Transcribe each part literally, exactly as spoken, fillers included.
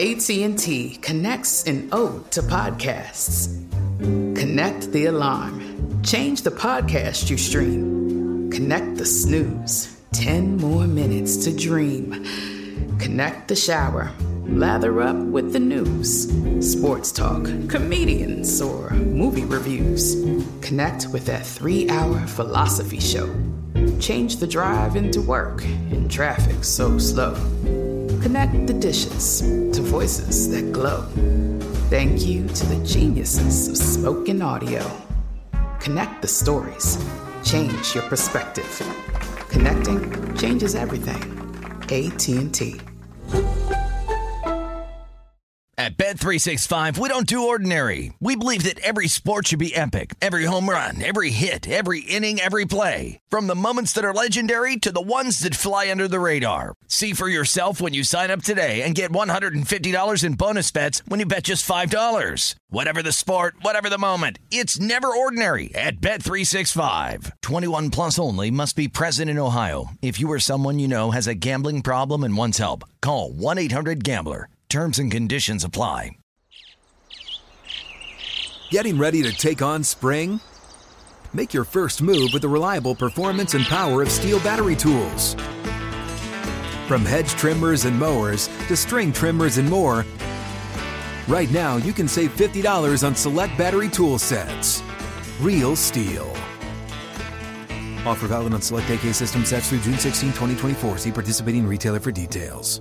A T and T connects an ode to podcasts. Connect the alarm. Change the podcast you stream. Connect the snooze. Ten more minutes to dream. Connect the shower. Lather up with the news. Sports talk, comedians, or movie reviews. Connect with that three-hour philosophy show. Change the drive into work in traffic so slow. Connect the dishes to voices that glow. Thank you to the geniuses of spoken audio. Connect the stories. Change your perspective. Connecting changes everything. A T and T. At Bet three sixty-five, we don't do ordinary. We believe that every sport should be epic. Every home run, every hit, every inning, every play. From the moments that are legendary to the ones that fly under the radar. See for yourself when you sign up today and get one hundred fifty dollars in bonus bets when you bet just five dollars. Whatever the sport, whatever the moment, it's never ordinary at Bet three sixty-five. twenty-one plus only. Must be present in Ohio. If you or someone you know has a gambling problem and wants help, call one eight hundred gambler. Terms and conditions apply. Getting ready to take on spring? Make your first move with the reliable performance and power of Steel battery tools. From hedge trimmers and mowers to string trimmers and more, right now you can save fifty dollars on select battery tool sets. Real Steel. Offer valid on select A K system sets through June sixteenth, twenty twenty-four. See participating retailer for details.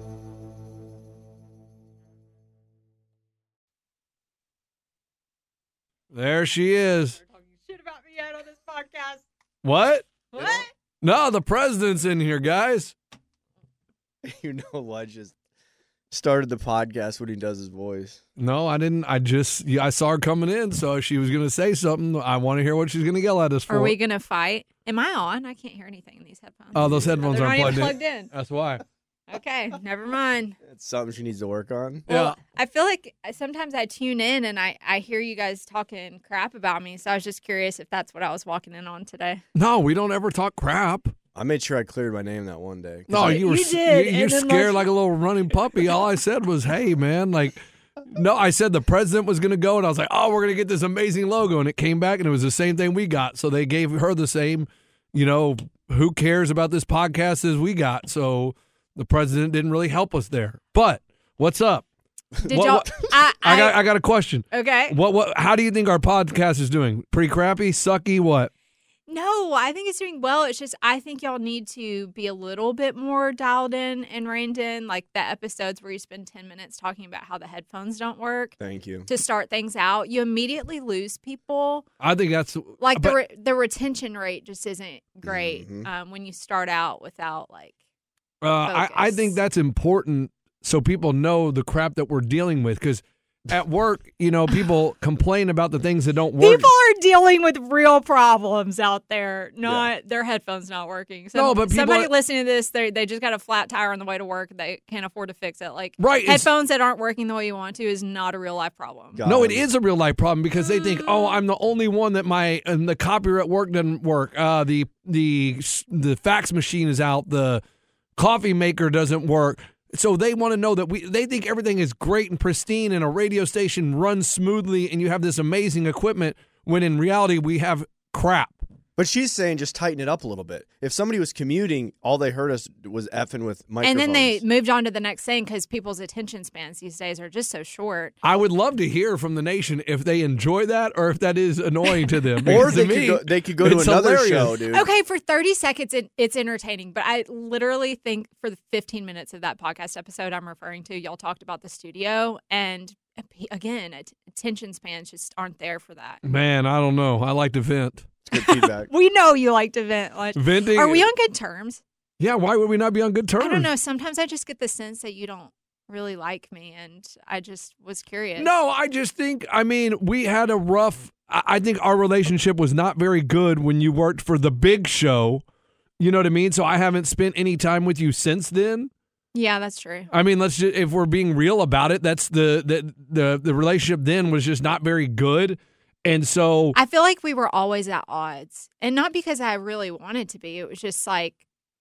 There she is. You're talking shit about me yet on this podcast. What? What? No, the president's in here, guys. You know, Ludge just started the podcast when he does his voice. No, I didn't. I just, yeah, I saw her coming in, so she was going to say something. I want to hear what she's going to yell at us for. Are we going to fight? Am I on? I can't hear anything in these headphones. Oh, those headphones They're aren't not plugged, even plugged in. in. That's why. Okay, never mind. It's something she needs to work on. Well, Yeah. I feel like sometimes I tune in and I, I hear you guys talking crap about me, so I was just curious if that's what I was walking in on today. No, we don't ever talk crap. I made sure I cleared my name that one day. No, you were You s- did, you, and you're then scared like- like a little running puppy. All I said was, "Hey, man!" Like, no, I said the president was going to go, and I was like, "Oh, we're going to get this amazing logo," and it came back, and it was the same thing we got. So they gave her the same, you know, who cares about this podcast as we got. So the president didn't really help us there. But what's up? Did What- y'all? what- I, I, I got I got a question. okay. What what? How do you think our podcast is doing? Pretty crappy, sucky. What? No, I think it's doing well. It's just I think y'all need to be a little bit more dialed in and reined in, like the episodes where you spend ten minutes talking about how the headphones don't work Thank you. to start things out. You immediately lose people. I think that's Like the but- re- the retention rate just isn't great Mhm. um, when you start out without like. Uh, I, I focus. think that's important so people know the crap that we're dealing with. Because at work, you know, people complain about the things that don't work. People are dealing with real problems out there, not their headphones not working. So No, but people somebody are- listening to this, they they just got a flat tire on the way to work. They can't afford to fix it. Like Right, it's- headphones that aren't working the way you want to is not a real life problem. Got No, him. it is a real life problem because they think, oh, I'm the only one that my and the copier at work doesn't work. Uh, the the the fax machine is out. The coffee maker doesn't work. So they want to know that we. They think everything is great and pristine, and a radio station runs smoothly, and you have this amazing equipment. When in reality, we have crap. But she's saying just tighten it up a little bit. If somebody was commuting, all they heard us was effing with microphones. And then they moved on to the next thing because people's attention spans these days are just so short. I would love to hear from the nation if they enjoy that or if that is annoying to them. Or Because they to could me, go, they could go to it's another hilarious. show, dude. Okay, for thirty seconds, it, it's entertaining. But I literally think for the fifteen minutes of that podcast episode I'm referring to, y'all talked about the studio. And again, att- attention spans just aren't there for that. Man, I don't know. I like to vent. Good feedback. We know you like to vent. Like, Venting. are we on good terms? Yeah, why would we not be on good terms? I don't know. Sometimes I just get the sense that you don't really like me, and I just was curious. No, I just think, I mean, we had a rough, I I think our relationship was not very good when you worked for the big show. You know what I mean? So I haven't spent any time with you since then. Yeah, that's true. I mean, let's just, if we're being real about it, that's the, the, the, the relationship then was just not very good. And so, I feel like we were always at odds, and not because I really wanted to be. It was just like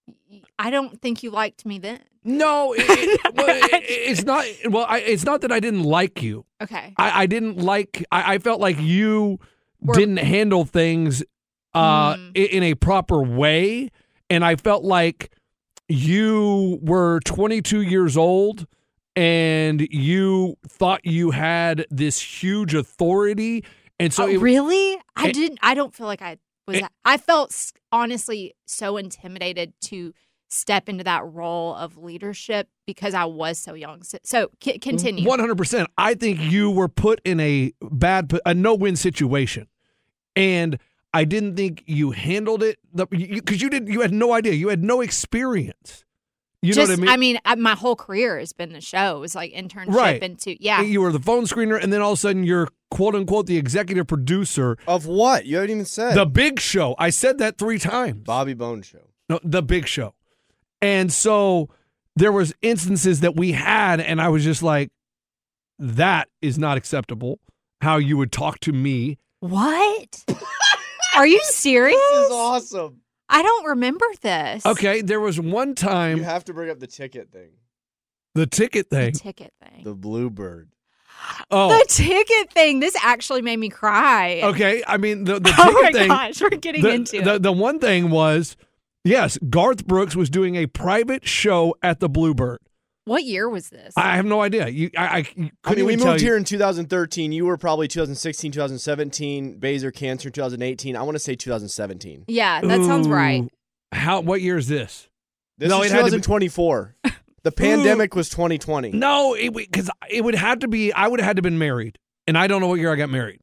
I don't think you liked me then. No, it, it, well, it, it's not. Well, I, it's not that I didn't like you. Okay. I, I didn't like. I, I felt like you We're, didn't handle things uh, mm. in, in a proper way, and I felt like you were twenty-two years old and you thought you had this huge authority, and so oh, it, really, I it, didn't. I don't feel like I was. it, that, I felt honestly so intimidated to step into that role of leadership because I was so young. So, so c- continue. one hundred percent. I think you were put in a bad, a no-win situation, and I didn't think you handled it because you, you, you didn't. You had no idea. You had no experience. You Just, know what I mean? I mean, I, my whole career has been the show. It was like internship Right. into yeah. You were the phone screener, and then all of a sudden you're quote unquote the executive producer Of what? You haven't even said. the Big Show. I said that three times. Bobby Bones Show. No, the Big Show. And so there was instances that we had, and I was just like, that is not acceptable, how you would talk to me. What? Are you serious? This is awesome. I don't remember this. Okay, there was one time, You have to bring up the ticket thing. the ticket The thing. ticket thing. The Bluebird. Oh, The ticket thing. This actually made me cry. okay. I mean, the, the ticket Oh my thing. gosh, we're getting the, into the, it. the one thing was, yes, Garth Brooks was doing a private show at the Bluebird. What year was this? I have no idea. You, I, I, couldn't I mean, we even tell moved you. here in two thousand thirteen. You were probably two thousand sixteen, two thousand seventeen. Baser Cancer in two thousand eighteen. I want to say two thousand seventeen. yeah, that sounds right. Ooh, How? What year is this? This No, is it had to be- twenty twenty-four. The pandemic was twenty twenty. No, because it, it would have to be. I would have had to have been married, and I don't know what year I got married.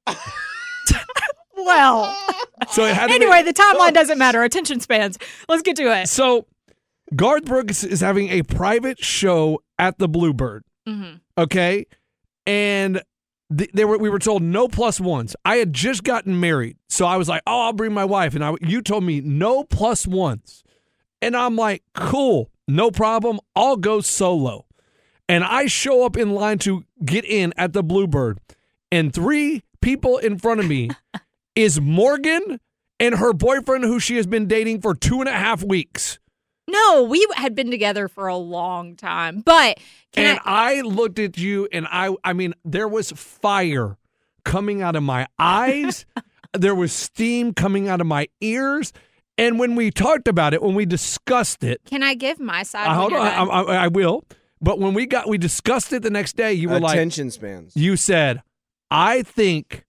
Well, So it had to anyway, be, the timeline doesn't matter. Attention spans. Let's get to it. So Garth Brooks is having a private show at the Bluebird. Mm-hmm. Okay, and th- they were. We were told no plus ones. I had just gotten married, so I was like, "Oh, I'll bring my wife." And I, you told me no plus ones, and I'm like, "Cool, no problem. I'll go solo." And I show up in line to get in at the Bluebird, and three people in front of me is Morgan and her boyfriend, who she has been dating for two and a half weeks. No, we had been together for a long time, but can And I, I looked at you, and I, I mean, there was fire coming out of my eyes. There was steam coming out of my ears. And when we talked about it, when we discussed it, can I give my side? uh, when hold you're on, I, done? I, I will. But when we got, we discussed it the next day. You were like, Attention spans. you said, I think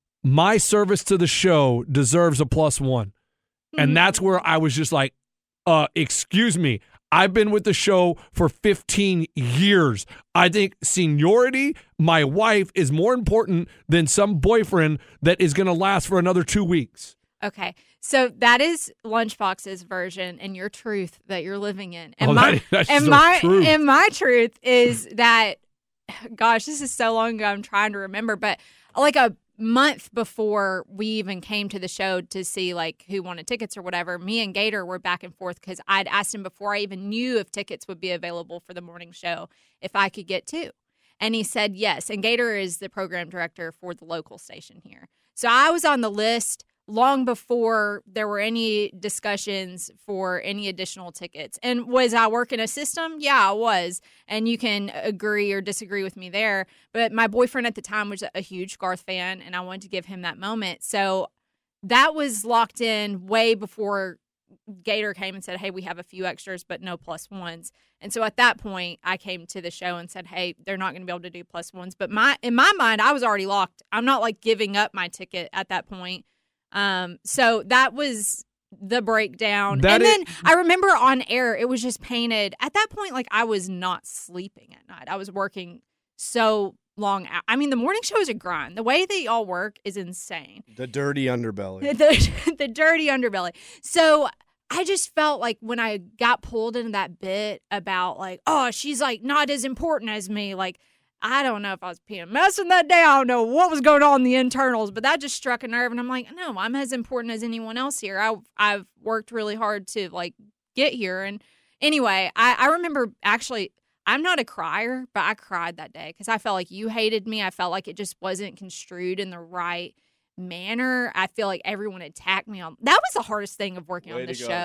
my service to the show deserves a plus one. And that's where I was just like, uh, excuse me. I've been with the show for fifteen years. I think seniority, my wife, is more important than some boyfriend that is going to last for another two weeks. Okay, so that is Lunchbox's version and your truth that you're living in. And Oh, my that- that's and the my truth. and my truth is that, gosh, this is so long ago. I'm trying to remember, but like a month before we even came to the show to see like who wanted tickets or whatever, me and Gator were back and forth because I'd asked him before I even knew if tickets would be available for the morning show if I could get two. And he said yes. And Gator is the program director for the local station here. So I was on the list long before there were any discussions for any additional tickets. And was I working a system? Yeah, I was. And you can agree or disagree with me there. But my boyfriend at the time was a huge Garth fan, and I wanted to give him that moment. So that was locked in way before Gator came and said, hey, we have a few extras, but no plus ones. And so at that point, I came to the show and said, hey, they're not going to be able to do plus ones. But my in my mind, I was already locked. I'm not like giving up my ticket at that point. Um, so that was the breakdown. That and is- then I remember on air, it was just painted. At that point, like I was not sleeping at night. I was working so long out. I mean, the morning show is a grind. The way they all work is insane. The dirty underbelly. The, the dirty underbelly. So I just felt like when I got pulled into that bit about like, oh, she's like not as important as me. Like, I don't know if I was PMSing that day. I don't know what was going on in the internals, but that just struck a nerve. And I'm like, no, I'm as important as anyone else here. I, I've worked really hard to like get here. And anyway, I, I remember actually, I'm not a crier, but I cried that day because I felt like you hated me. I felt like it just wasn't construed in the right manner. I feel like everyone attacked me on. That was the hardest thing of working Way on the to go, show. dude.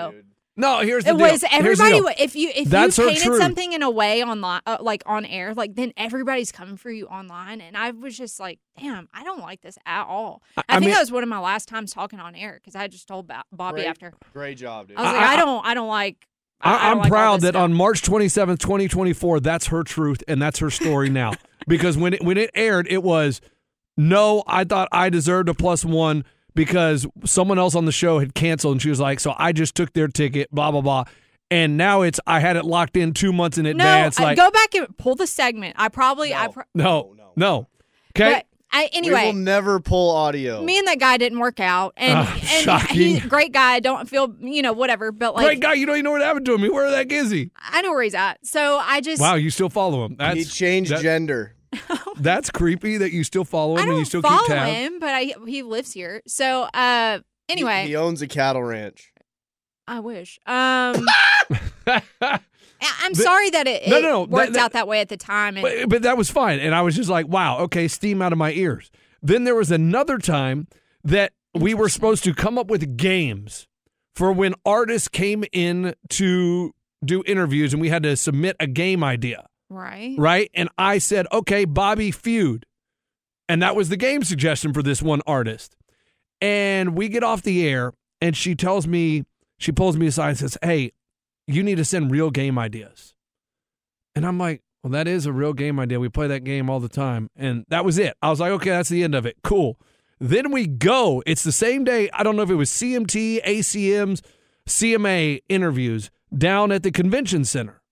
No, here's the It deal. was Here's the everybody. deal. If you if That's you her painted truth. something in a way online, uh, like on air, like then everybody's coming for you online, and I was just like, damn, I don't like this at all. I, I think mean- that was one of my last times talking on air because I just told Bo- Bobby Great, after great job, dude. I was I- like, I, I- don't, I don't like. I, I I, don't I'm like all proud this that stuff. on March twenty-seventh, twenty twenty-four, that's her truth and that's her story now. Because when it, when it aired, it was, no, I thought I deserved a plus one because someone else on the show had canceled, and she was like, so I just took their ticket, blah, blah, blah. And now it's, I had it locked in two months in No, advance. uh, like, go back and pull the segment. I probably, No. I pro- no, No, no. Okay? but I, We anyway. will never pull audio. Me and that guy didn't work out, and, Ah, and shocking. he's a great guy. Don't feel, you know, whatever. But like, Great guy, you don't even know what happened to him. Where the heck is he? I know where he's at. So I just, Wow, you still follow him. That's, he changed that- gender. That's creepy that you still follow him I and you don't still follow keep tabs. him, but I he lives here. So uh, He- anyway, he owns a cattle ranch. I wish. Um, I- I'm The- sorry that it, it No, no, no, worked that- that- out that way at the time. And But, but that was fine. And I was just like, wow, okay, steam out of my ears. Then there was another time that we were supposed to come up with games for when artists came in to do interviews and we had to submit a game idea, right, right? And I said, okay, Bobby Feud. And that was the game suggestion for this one artist. And we get off the air and she tells me, she pulls me aside and says, hey, you need to send real game ideas. And I'm like, well, that is a real game idea. We play that game all the time. And that was it. I was like, okay, that's the end of it. Cool. Then we go. It's the same day. I don't know if it was C M T, A C Ms, C M A interviews down at the convention center.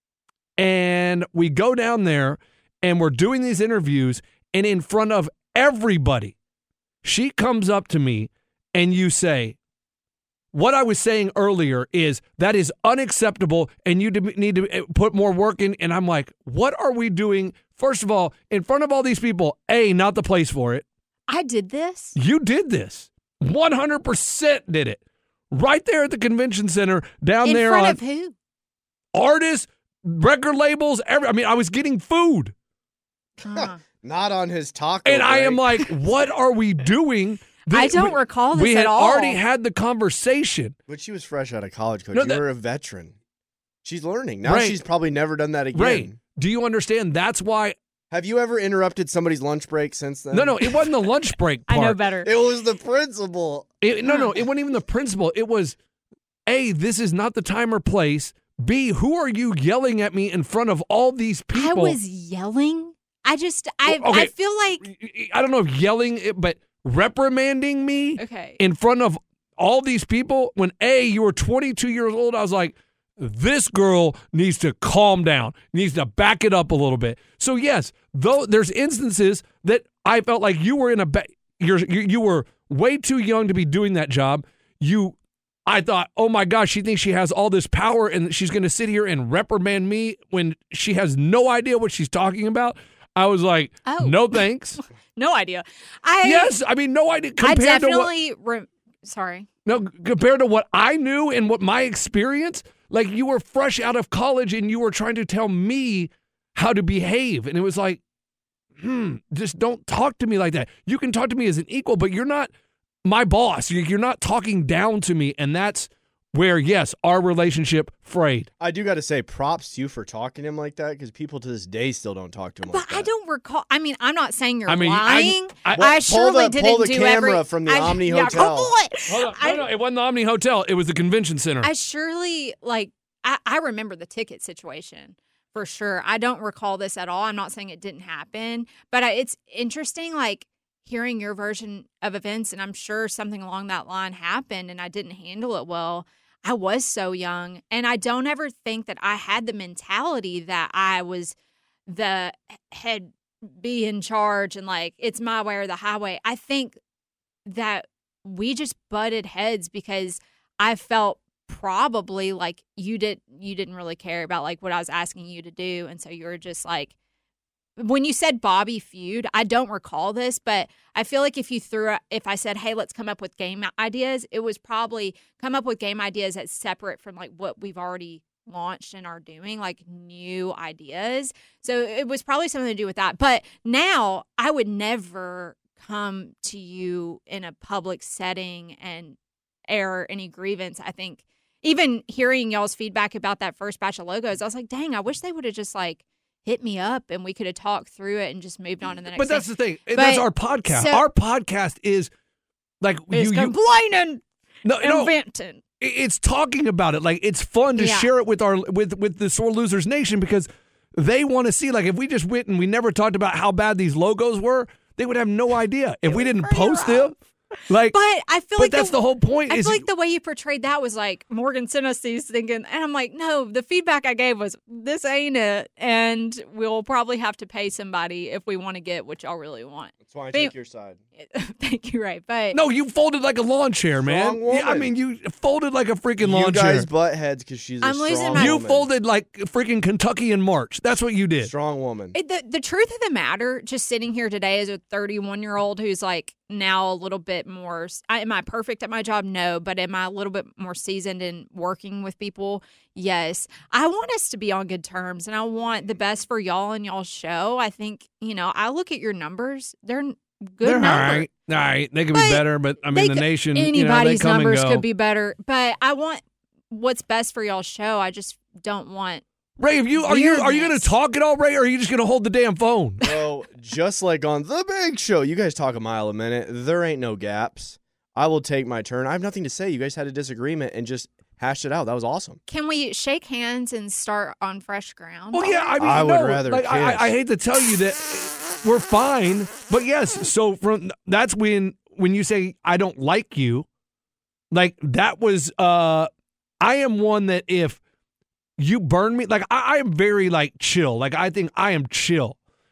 And we go down there and we're doing these interviews. And in front of everybody, she comes up to me and you say, what I was saying earlier is that is unacceptable and you need to put more work in. And I'm like, what are we doing? First of all, in front of all these people, A, not the place for it. I did this. You did this. one hundred percent did it. Right there at the convention center, down In there front on of who? artists, record labels, every, I mean, I was getting food. Uh, Not on his taco. And I am break. like, what are we doing? I The- don't we- recall this We had at all. already had the conversation. But she was fresh out of college, coach. No, you that- were a veteran. She's learning. Now Right. she's probably never done that again. Right. Do you understand? That's why. Have you ever interrupted somebody's lunch break since then? No, no, it wasn't the lunch break part. I know better. It was the principal. It- no, no, it wasn't even the principal. It was, A, this is not the time or place. B, who are you yelling at me in front of all these I people? was yelling. I just, I, Well, okay. I feel like, I don't know if yelling, but reprimanding me okay. in front of all these people when, A, you were twenty-two years old. I was like, this girl needs to calm down, needs to back it up a little bit. So, yes, though there's instances that I felt like you were in a, ba- you're, you, you were way too young to be doing that job. You, I thought, oh my gosh, she thinks she has all this power and she's going to sit here and reprimand me when she has no idea what she's talking about. I was like, Oh. no thanks. No idea. I Yes, I mean, no idea. I Compared to what, definitely. Re- sorry. no, compared to what I knew and what my experience, like you were fresh out of college and you were trying to tell me how to behave, and it was like, hmm, just don't talk to me like that. You can talk to me as an equal, but you're not my boss. You- You're not talking down to me, and that's where, yes, our relationship frayed. I do got to say, props to you for talking to him like that because people to this day still don't talk to him But like that. I don't recall. I mean, I'm not saying you're I mean, I- lying. I- I, Well, pull surely the- didn't pull the do camera every, from the I, Omni yeah, Hotel. pull it. Hold on, I, no, no, it wasn't the Omni Hotel. It was the convention center. I surely like. I, I remember the ticket situation for sure. I don't recall this at all. I'm not saying it didn't happen, but I, it's interesting, like hearing your version of events, and I'm sure something along that line happened, and I didn't handle it well. I was so young, and I don't ever think that I had the mentality that I was the head be in charge and like it's my way or the highway. I think that we just butted heads because I felt probably like you did you didn't really care about like what I was asking you to do, and so you were just like, when you said Bobby Feud, I don't recall this, but I feel like if you threw if I said, hey, let's come up with game ideas, it was probably come up with game ideas that's separate from like what we've already launched and are doing, like new ideas. So it was probably something to do with that. But now I would never come to you in a public setting and air any grievance. I think even hearing y'all's feedback about that first batch of logos, I was like, dang, I wish they would have just like hit me up and we could have talked through it and just moved on to the next But that's thing. the thing. But- that's our podcast. so- our podcast is like It's you, you complaining no, and no, venting. it's talking about it. Like it's fun to Yeah. share it with our with with the Sore Losers Nation because they want to see. Like if we just went and we never talked about how bad these logos were, they would have no idea if we didn't pretty post rough. them. Like, But I feel but like that's the, whole point. I is feel like the way you portrayed that was like Morgan sent us these thinking, and I'm like, no, the feedback I gave was this ain't it, and we'll probably have to pay somebody if we want to get what y'all really want. That's why I But- take your side. Thank you, Ray. But no, you folded like a lawn chair, man. Strong Yeah, I woman. mean, you folded like a freaking You lawn guys chair. butt heads because she's a I'm losing strong my- You woman. folded like freaking Kentucky in March. That's what you did. Strong woman. It, the the truth of the matter, just sitting here today as a thirty-one year old who's like now a little bit more. I, am I perfect at my job? No, but am I a little bit more seasoned in working with people? Yes. I want us to be on good terms, and I want the best for y'all and y'all's show. I think you know. I look at your numbers; they're good They're all numbers. right. All right. They could But be better, but I mean, They the could- nation, you know, they anybody's come and numbers go. could be better, but I want what's best for y'all's show. I just don't want. Ray, if you are you are you going Weirdness. to talk at all, Ray, or are you just going to hold the damn phone? So, just like on The Big Show, you guys talk a mile a minute. There ain't no gaps. I will take my turn. I have nothing to say. You guys had a disagreement and just hashed it out. That was awesome. Can we shake hands and start on fresh ground? Well, yeah, I mean, I would no, rather like, I, kiss. I, I hate to tell you that we're fine, but yes. So from that's when when you say I don't like you, like that was. uh I am one that if you burn me, like I, I am very like chill. Like I think I am chill,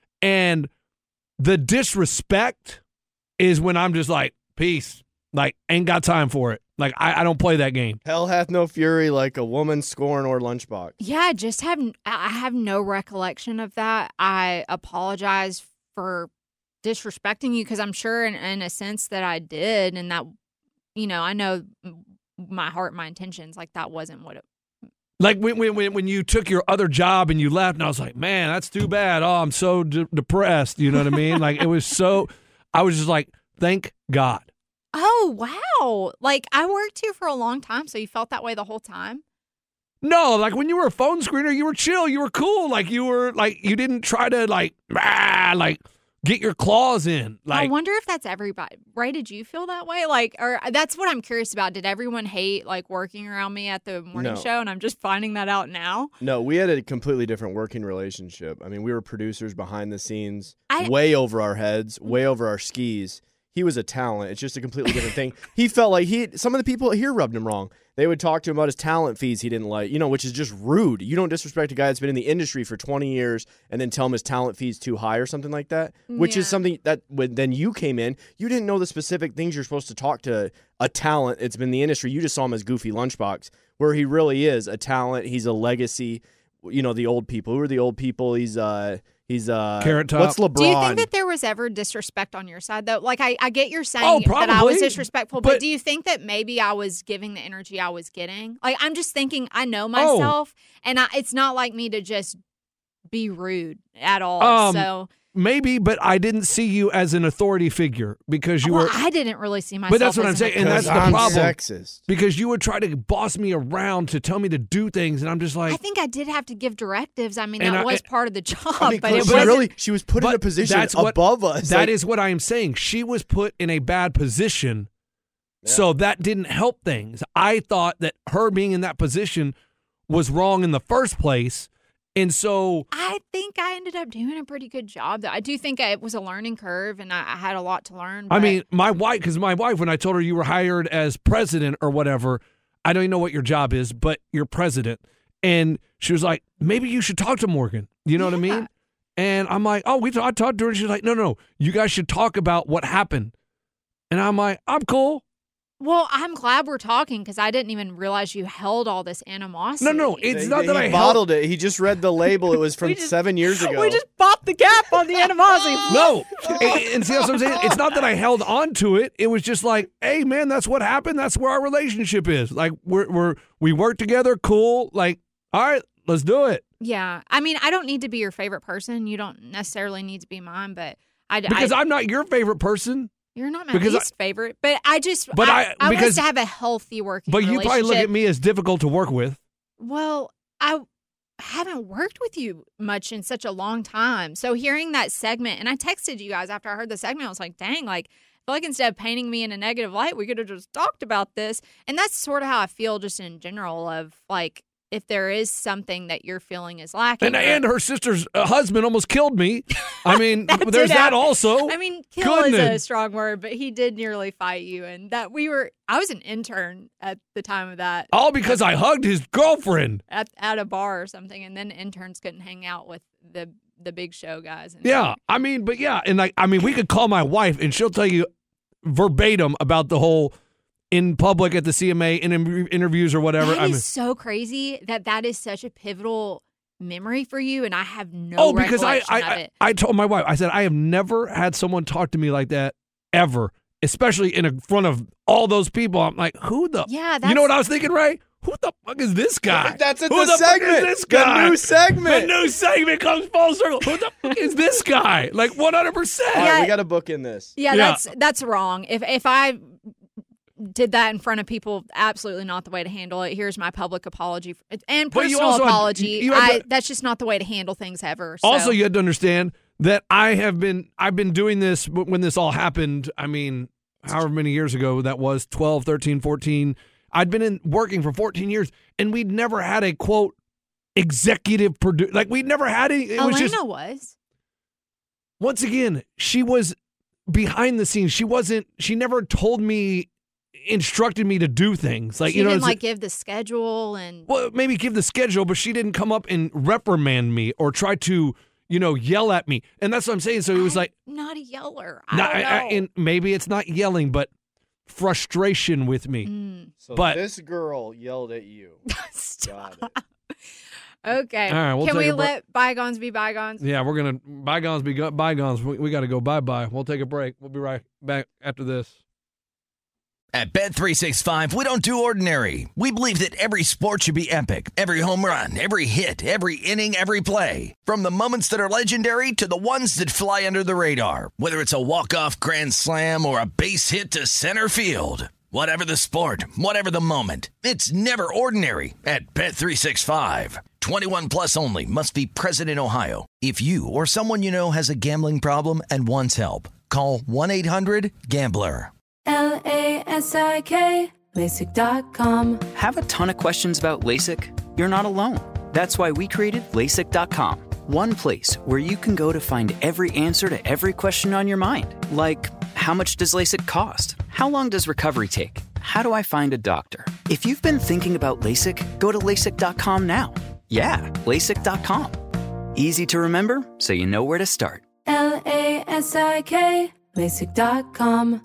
and the disrespect is when I'm just like peace. Like ain't got time for it. Like I, I don't play that game. Hell hath no fury like a woman scorn or lunchbox. Yeah, I just have I have no recollection of that. I apologize for disrespecting you because I'm sure in, in a sense that I did, and that you know I know my heart, my intentions. Like that wasn't what it. Like when when when when you took your other job and you left, and I was like, man, that's too bad. Oh, I'm so de- depressed. You know what I mean? Like it was so. I was just like, thank God. Oh wow! Like I worked here for a long time, so you felt that way the whole time. No, like when you were a phone screener, you were chill. You were cool. Like you were like you didn't try to like ah, like get your claws in. I Like wonder if that's everybody. Ray, did you feel that way? Like, or that's what I'm curious about. Did everyone hate like working around me at the morning No. show? And I'm just finding that out now. No, we had a completely different working relationship. I mean, we were producers behind the scenes, I- way over our heads, way over our skis. He was a talent. It's just a completely different thing. He felt like he some of the people here rubbed him wrong. They would talk to him about his talent fees he didn't like, you know, which is just rude. You don't disrespect a guy that's been in the industry for twenty years and then tell him his talent fee's too high or something like that, which is Yeah. something that when then you came in, you didn't know the specific things you're supposed to talk to a talent. It's been in the industry. You just saw him as goofy lunchbox, where he really is a talent. He's a legacy. You know, the old people. Who are the old people? He's uh he's uh Carrot Top. What's LeBron? Do you think that there was ever disrespect on your side, though? Like, I, I get you're saying Oh, that I was probably, disrespectful, but, but- do you think that maybe I was giving the energy I was getting? Like, I'm just thinking I Oh. know myself, and I, it's not like me to just be rude at all. Um, so, maybe, but I didn't see you as an authority figure because you well, were. I didn't really see myself. But that's what as I'm an saying, and that's authority. the I'm problem. sexist. Because you would try to boss me around to tell me to do things, and I'm just like, I think I did have to give directives. I mean, And that I- was part of the job, I mean, but it she wasn't. really she was put in But a position that's what- above us. That Like, is what I am saying. She was put in a bad position, so that didn't help things. I thought that her being in that position was wrong in the first place, and so I think I ended up doing a pretty good job. Though I do think it was a learning curve, and I, I had a lot to learn. I but- mean, my wife, because my wife, when I told her you were hired as president or whatever, I don't even know what your job is, but you're president, and she was like, maybe you should talk to Morgan. You know what I Yeah. mean? And I'm like, oh, we I talked to her. And she's like, no, no, you guys should talk about what happened. And I'm like, I'm cool. Well, I'm glad we're talking because I didn't even realize you held all this animosity. No, no, it's They- not they- that he I held. bottled it. He just read the label. It was from We just- seven years ago. We just popped the cap on the animosity. No, and, and see what I'm saying? It's not that I held on to it. It was just like, hey, man, that's what happened. That's where our relationship is. Like, we're we're we work together, cool. Like, all right, let's do it. Yeah, I mean, I don't need to be your favorite person. You don't necessarily need to be mine, but I Because I, I'm not your favorite person. You're not my Because least I- favorite, but I just But I, I- I want us because- to have a healthy working But you probably look relationship. at me as difficult to work with. Well, I haven't worked with you much in such a long time. So hearing that segment, and I texted you guys after I heard the segment, I was like, dang, like, I feel like instead of painting me in a negative light, we could have just talked about this. And that's sort of how I feel just in general of, like, if there is something that you're feeling is lacking. And, or- and her sister's uh, husband almost killed me. I mean, That there's did that happen. also. I mean, kill is a Goodness. strong word, but he did nearly fight you. And that we were, I was an intern at the time of that. All because I hugged his girlfriend. At, at a bar or something. And then interns couldn't hang out with the the big show guys. And Yeah, I mean, but yeah, and like, I mean, we could call my wife and she'll tell you verbatim about the whole in public at the C M A in in- interviews or whatever. That I is mean, so crazy that that is such a pivotal memory for you, and I have no oh, because I recollection I, of I it. I told my wife, I said I have never had someone talk to me like that ever, especially in a, front of all those people. I'm like, who the? Yeah, you that's- know what I was thinking, Ray? Who the fuck is this guy? That's at Who the the fuck segment. is this The guy? new segment. The new segment comes full circle. Who the fuck is this guy? Like one hundred percent. All right, Yeah. we got to book in this. yeah, Yeah. that's that's wrong. If if I did that in front of people, absolutely not the way to handle it. Here's my public apology and But you personal also had- apology. you had I, to- that's just not the way to handle things ever. So. Also, you had to understand that I have been I've been doing this w- when this all happened. I mean, however many years ago that was, twelve, thirteen, fourteen. I'd been in working for fourteen years, and we'd never had a quote executive producer. Like we'd never had any. It Elena was just was. once again she was behind the scenes. She wasn't. She never told me, instructed me to do things. Like She you know, didn't it's- like give the schedule and well, maybe give the schedule, but she didn't come up and reprimand me or try to, you know, yell at me. And that's what I'm saying. So it was I'm like, not a yeller. I not, don't know. I, I, and maybe it's not yelling, but frustration with me. Mm. So But- this girl yelled at you. Stop. Got it. Okay. All right, we'll Can take we a break. let bygones be bygones? Yeah, we're gonna bygones be go- bygones. We, we got to go bye bye. We'll take a break. We'll be right back after this. At Bet three sixty-five, we don't do ordinary. We believe that every sport should be epic. Every home run, every hit, every inning, every play. From the moments that are legendary to the ones that fly under the radar. Whether it's a walk-off grand slam or a base hit to center field. Whatever the sport, whatever the moment. It's never ordinary at Bet three sixty-five. twenty-one plus only. Must be present in Ohio. If you or someone you know has a gambling problem and wants help, call one eight hundred gambler. L A S I K, LASIK dot com. Have a ton of questions about LASIK? You're not alone. That's why we created LASIK dot com. One place where you can go to find every answer to every question on your mind. Like, how much does LASIK cost? How long does recovery take? How do I find a doctor? If you've been thinking about LASIK, go to LASIK dot com now. Yeah, LASIK dot com. Easy to remember, so you know where to start. L A S I K, LASIK dot com.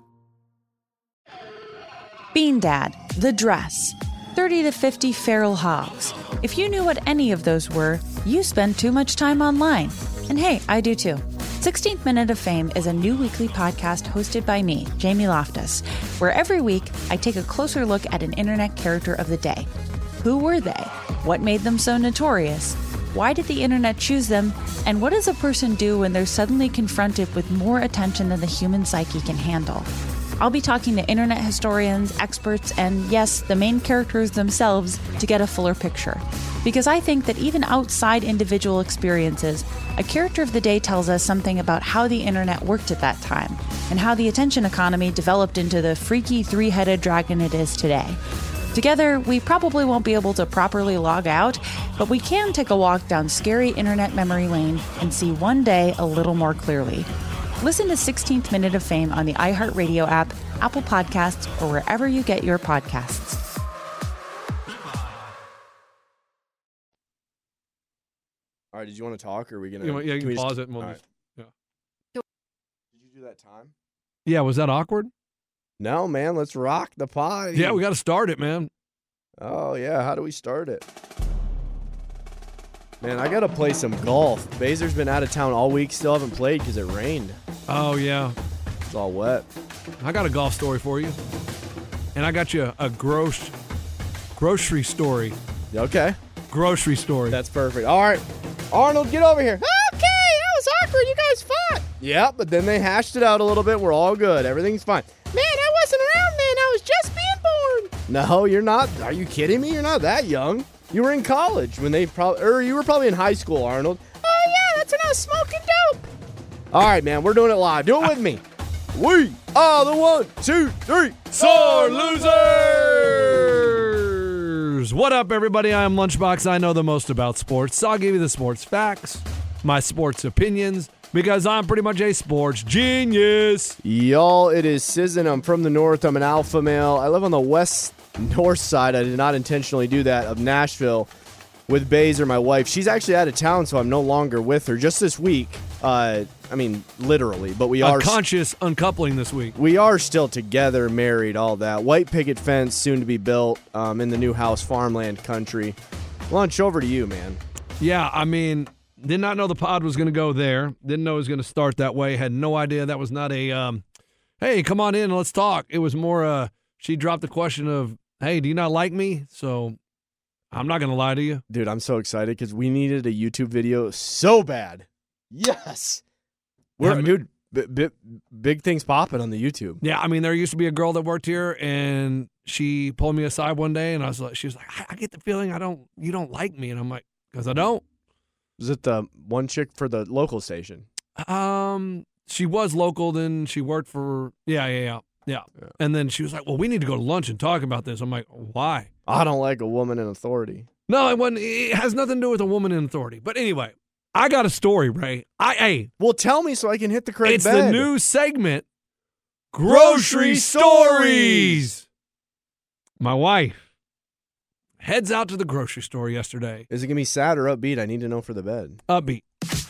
Bean Dad, The Dress, thirty to fifty Feral Hogs. If you knew what any of those were, you spend too much time online. And hey, I do too. sixteenth Minute of Fame is a new weekly podcast hosted by me, Jamie Loftus, where every week I take a closer look at an internet character of the day. Who were they? What made them so notorious? Why did the internet choose them? And what does a person do when they're suddenly confronted with more attention than the human psyche can handle? I'll be talking to internet historians, experts, and yes, the main characters themselves to get a fuller picture. Because I think that even outside individual experiences, a character of the day tells us something about how the internet worked at that time, and how the attention economy developed into the freaky three-headed dragon it is today. Together, we probably won't be able to properly log out, but we can take a walk down scary internet memory lane and see one day a little more clearly. Listen to sixteenth Minute of Fame on the iHeartRadio app, Apple Podcasts, or wherever you get your podcasts. All right, did you want to talk or are we going You know, yeah, you to can pause it and we'll just- yeah. Did you do that time? Yeah, was that awkward? No, man, let's rock the pod. Yeah, we got to start it, man. Oh, yeah, how do we start it? Man, I got to play some golf. Bazer's been out of town all week, still haven't played because it rained. Oh, yeah. It's all wet. I got a golf story for you. And I got you a gross, grocery story. Okay, Grocery story. that's perfect. All right, Arnold, get over here. Okay, that was awkward. You guys fought. Yeah, but then they hashed it out a little bit. We're all good. Everything's fine. Man, I wasn't around then. I was just being born. No, you're not. Are you kidding me? You're not that young. You were in college when they probably, or you were probably in high school, Arnold. Oh, yeah, that's when I was smoking dope. All right, man, we're doing it live. Do it with me. We are the one, two, three, sore losers. What up, everybody? I am Lunchbox. I know the most about sports, so I'll give you the sports facts, my sports opinions, because I'm pretty much a sports genius. Y'all, it is Sizzin. I'm from the north. I'm an alpha male. I live on the west north side. I did not intentionally do that, of Nashville with Baser, my wife. She's actually out of town, so I'm no longer with her. Just this week. Uh, I mean, literally, but we a are conscious uncoupling this week. We are still together, married, all that. White picket fence soon to be built um, in the new house, farmland country. Lunch, over to you, man. Yeah, I mean, did not know the pod was going to go there. Didn't know it was going to start that way. Had no idea that was not a, um, hey, come on in, let's talk. It was more, uh, she dropped the question of, hey, do you not like me? So I'm not going to lie to you. Dude, I'm so excited because we needed a YouTube video so bad. Yes. We're, Yeah, dude, b- b- big things popping on the YouTube. Yeah, I mean, there used to be a girl that worked here, and she pulled me aside one day, and I was like, she was like, I, I get the feeling I don't, you don't like me, and I'm like, because I don't. Was it the one chick for the local station? Um, she was local, then she worked for, yeah, yeah, yeah, yeah, Yeah. and then she was like, well, we need to go to lunch and talk about this. I'm like, why? I don't like a woman in authority. No, it wasn't. It has nothing to do with a woman in authority. But anyway, I got a story, Ray. I, hey, Well, tell me so I can hit the correct it's bed. the new segment, Grocery Stories. My wife heads out to the grocery store yesterday. Is it going to be sad or upbeat? I need to know for the bed. Upbeat.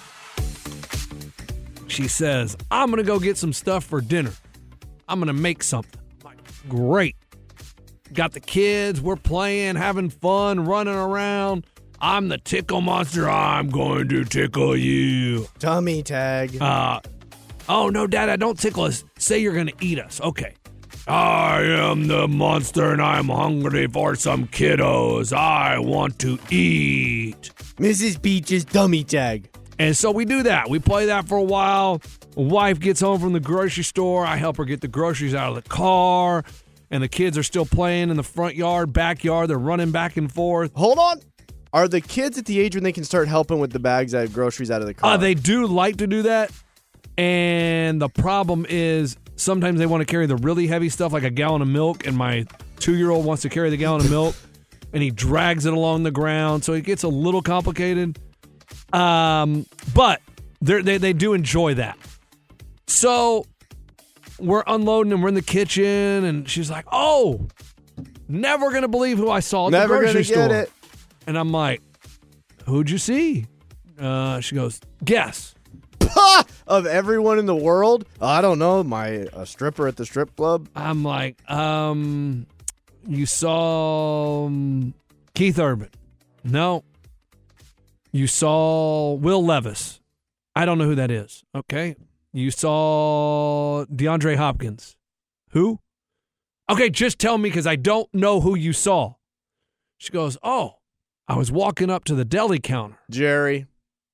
She says, I'm going to go get some stuff for dinner. I'm going to make something. I'm like, great. Got the kids. We're playing, having fun, running around. I'm the tickle monster. I'm going to tickle you. Tummy tag. Uh, oh, no, Dad, I don't tickle us. Say you're going to eat us. Okay. I am the monster and I'm hungry for some kiddos. I want to eat. Missus Peach's dummy tag. And so we do that. We play that for a while. Wife gets home from the grocery store. I help her get the groceries out of the car. And the kids are still playing in the front yard, backyard. They're running back and forth. Hold on. Are the kids at the age when they can start helping with the bags of groceries out of the car? Uh, they do like to do that. And the problem is sometimes they want to carry the really heavy stuff like a gallon of milk. And my two-year-old wants to carry the gallon of milk. And he drags it along the ground. So it gets a little complicated. Um, but they they do enjoy that. So we're unloading and we're in the kitchen. And she's like, oh, never going to believe who I saw at Never the grocery gonna store. get it. And I'm like, who'd you see? Uh, she goes, guess. Of everyone in the world? I don't know. My a stripper at the strip club? I'm like, um, you saw um, Keith Urban. No. You saw Will Levis. I don't know who that is. Okay. You saw DeAndre Hopkins. Who? Okay, just tell me because I don't know who you saw. She goes, oh, I was walking up to the deli counter. Jerry.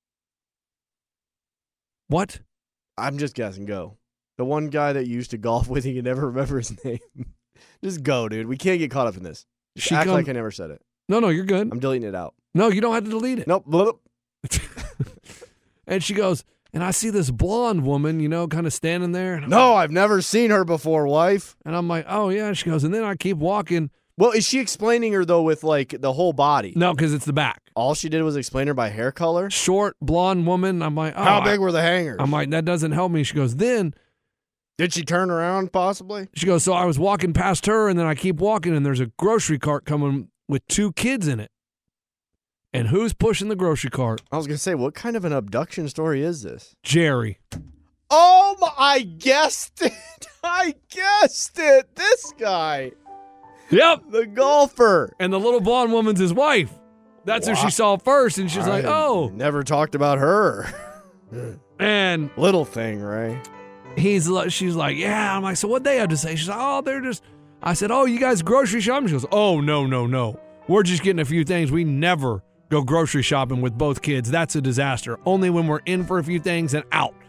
What? I'm just guessing. Go. The one guy that you used to golf with, you can never remember his name. Just go, dude. We can't get caught up in this. Just She act come- like I never said it. No, no, you're good. I'm deleting it out. No, you don't have to delete it. Nope. Bloop. And she goes, and I see this blonde woman, you know, kind of standing there. And I'm, No, I've never seen her before, wife. and I'm like, oh, yeah. She goes, and then I keep walking. Well, is she explaining her, though, with, like, the whole body? No, because it's the back. All she did was explain her by hair color? Short, blonde woman. I'm like, oh. How big I, were the hangers? I'm like, that doesn't help me. She goes, then, Did she turn around, possibly? she goes, so I was walking past her, and then I keep walking, and there's a grocery cart coming with two kids in it. And who's pushing the grocery cart? I was going to say, what kind of an abduction story is this? Jerry. Oh, my, I guessed it. I guessed it. This guy. Yep. The golfer. And the little blonde woman's his wife. That's who Wow. she saw first, and she's like, I oh. Never talked about her. And Little thing, right? he's like, she's like, yeah. I'm like, so what they have to say? She's like, oh, they're just. I said, oh, you guys grocery shopping? She goes, oh, no, no, no. We're just getting a few things. We never go grocery shopping with both kids. That's a disaster. Only when we're in for a few things and out.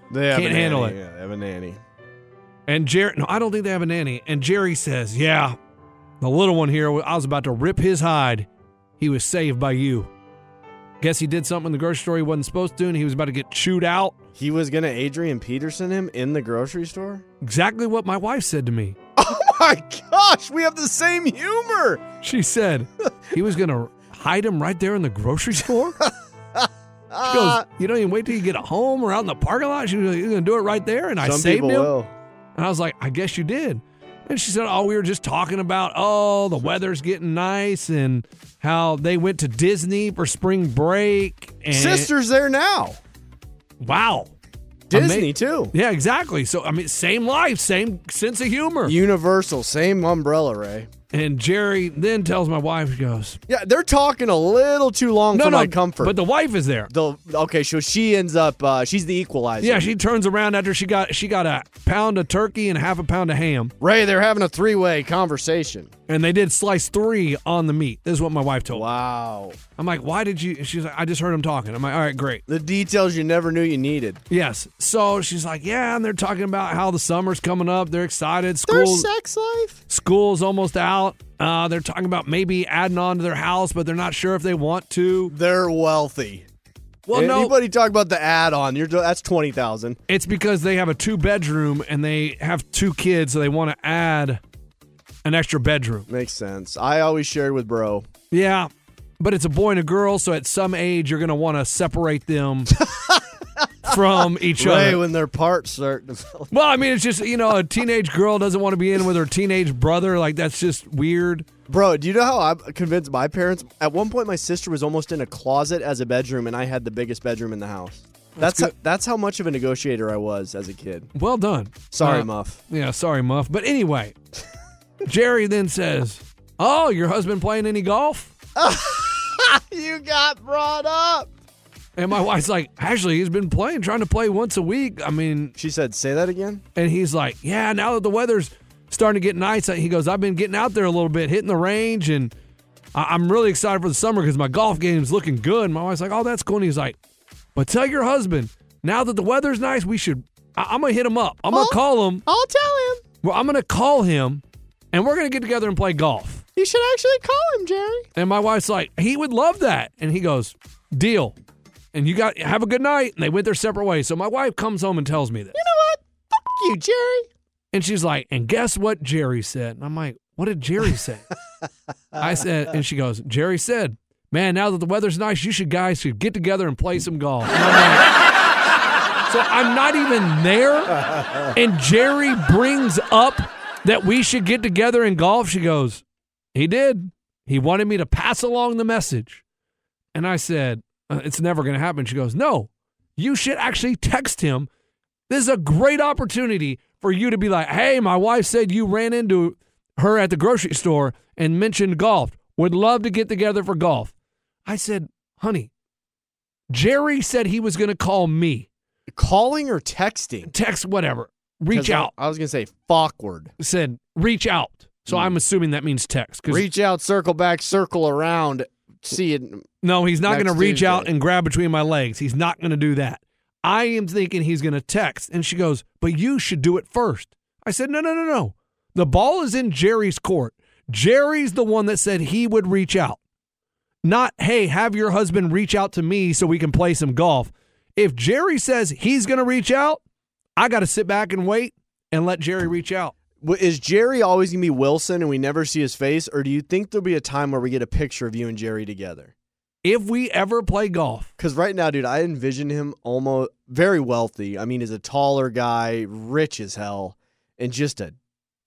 They have Can't a handle nanny. it. Yeah, they have a nanny. And Jerry, no, I don't think they have a nanny. And Jerry says, yeah, the little one here, I was about to rip his hide. He was saved by you. Guess he did something in the grocery store he wasn't supposed to, and he was about to get chewed out. He was going to Adrian Peterson him in the grocery store? Exactly what my wife said to me. Oh my gosh, we have the same humor. She said he was going to hide him right there in the grocery store? She goes, you don't even wait till you get home or out in the parking lot? She was like, you're going to do it right there? And I Some saved people him? will. And I was like, I guess you did. And she said, oh, we were just talking about, oh, the weather's getting nice and how they went to Disney for spring break. And Sister's there now. Wow. Disney, Ama- too. Yeah, exactly. So, I mean, same life, same sense of humor. Universal, same umbrella, Ray. And Jerry then tells my wife, she goes, Yeah, they're talking a little too long no, for no, my comfort. but the wife is there. The, okay, so she ends up, uh, she's the equalizer. Yeah, she turns around after she got she got a pound of turkey and half a pound of ham. Ray, they're having a three-way conversation. And they did slice three on the meat. This is what my wife told me. Wow. I'm like, why did you? She's like, I just heard him talking. I'm like, all right, great. The details you never knew you needed. Yes. So she's like, yeah, and they're talking about how the summer's coming up. They're excited. Their School, sex life? school's almost out. Uh, they're talking about maybe adding on to their house, but they're not sure if they want to. They're wealthy. Well, no, Anybody talk about the add-on? You're that's twenty thousand. it's because they have a two-bedroom and they have two kids, so they want to add an extra bedroom. Makes sense. I always shared with bro. Yeah, but it's a boy and a girl, so at some age you're going to want to separate them from each Ray, other. when their parts start developing. Well, I mean, it's just, you know, a teenage girl doesn't want to be in with her teenage brother. Like, that's just weird. Bro, do you know how I convinced my parents? At one point, my sister was almost in a closet as a bedroom, and I had the biggest bedroom in the house. That's That's how, good. that's how much of a negotiator I was as a kid. Well done. Sorry, Uh, Muff. Yeah, sorry, Muff. But anyway, Jerry then says, oh, your husband playing any golf? You got brought up. And my wife's like, actually, he's been playing, trying to play once a week. I mean, She said, say that again? and he's like, yeah, now that the weather's starting to get nice, he goes, I've been getting out there a little bit, hitting the range, and I- I'm really excited for the summer because my golf game's looking good. And my wife's like, oh, that's cool. And he's like, but tell your husband, now that the weather's nice, we should, I- I'm going to hit him up. I'm going to call him. I'll tell him. Well, I'm going to call him, and we're going to get together and play golf. You should actually call him, Jerry. And my wife's like, he would love that. And he goes, deal. And you got, have a good night. And they went their separate ways. So my wife comes home and tells me this. You know what? Fuck you, Jerry. And she's like, and guess what Jerry said? And I'm like, what did Jerry say? I said, and she goes, Jerry said, man, now that the weather's nice, you should guys should get together and play some golf. And I'm like, so I'm not even there. And Jerry brings up that we should get together and golf. She goes, he did. He wanted me to pass along the message. And I said, uh, it's never going to happen. She goes, no, you should actually text him. This is a great opportunity for you to be like, hey, my wife said you ran into her at the grocery store and mentioned golf. Would love to get together for golf. I said, honey, Jerry said he was going to call me. Calling or texting? Text, whatever. Reach 'Cause I- out. I was going to say fuckward. Said, reach out. So Mm. I'm assuming that means text. 'cause- Reach out, circle back, circle around. See it. No, he's not Next going to reach out Tuesday. and grab between my legs. He's not going to do that. I am thinking he's going to text. And she goes, but you should do it first. I said, no, no, no, no. The ball is in Jerry's court. Jerry's the one that said he would reach out. Not, hey, have your husband reach out to me so we can play some golf. If Jerry says he's going to reach out, I got to sit back and wait and let Jerry reach out. W- Is Jerry always going to be Wilson and we never see his face? Or do you think there'll be a time where we get a picture of you and Jerry together? If we ever play golf. Because right now, dude, I envision him almost very wealthy. I mean, he's a taller guy, rich as hell, and just a.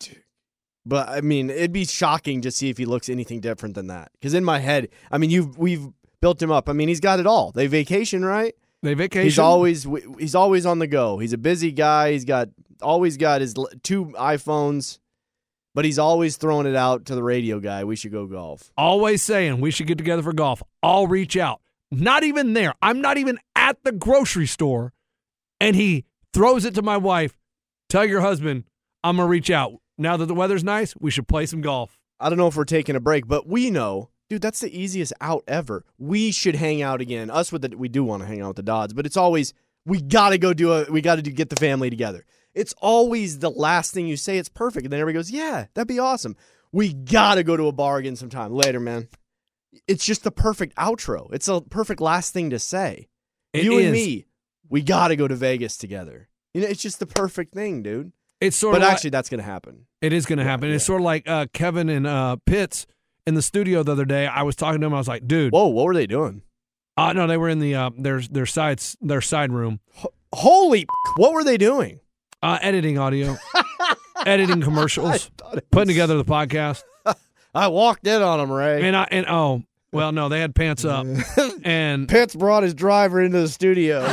But I mean, it'd be shocking to see if he looks anything different than that. Because in my head, I mean, you've we've built him up. I mean, he's got it all. They vacation, right? They vacation. He's always he's always on the go. He's a busy guy. He's got always got his l- two iPhones, but he's always throwing it out to the radio guy. We should go golf. Always saying we should get together for golf. I'll reach out. Not even there. I'm not even at the grocery store. And he throws it to my wife. Tell your husband I'm going to reach out. Now that the weather's nice, we should play some golf. I don't know if we're taking a break, but we know, dude, that's the easiest out ever. We should hang out again. Us with the, we do want to hang out with the Dodds, but it's always, We got to go do a, we got to do get the family together. It's always the last thing you say. It's perfect. And then everybody goes, yeah, that'd be awesome. We got to go to a bar again sometime. Later, man. It's just the perfect outro. It's a perfect last thing to say. It you is. and me, we got to go to Vegas together. You know, it's just the perfect thing, dude. It's sort but of actually, like, that's going to happen. It is going to happen. Yeah, It's yeah. sort of like uh, Kevin and uh, Pitts in the studio the other day. I was talking to him. I was like, dude. Whoa, what were they doing? Uh, no, they were in the uh, their their sides their side room. Holy, what were they doing? Uh, editing audio, editing commercials, putting together the podcast. I walked in on them, Ray. And I and oh well, no, they had pants up, and Pitts brought his driver into the studio.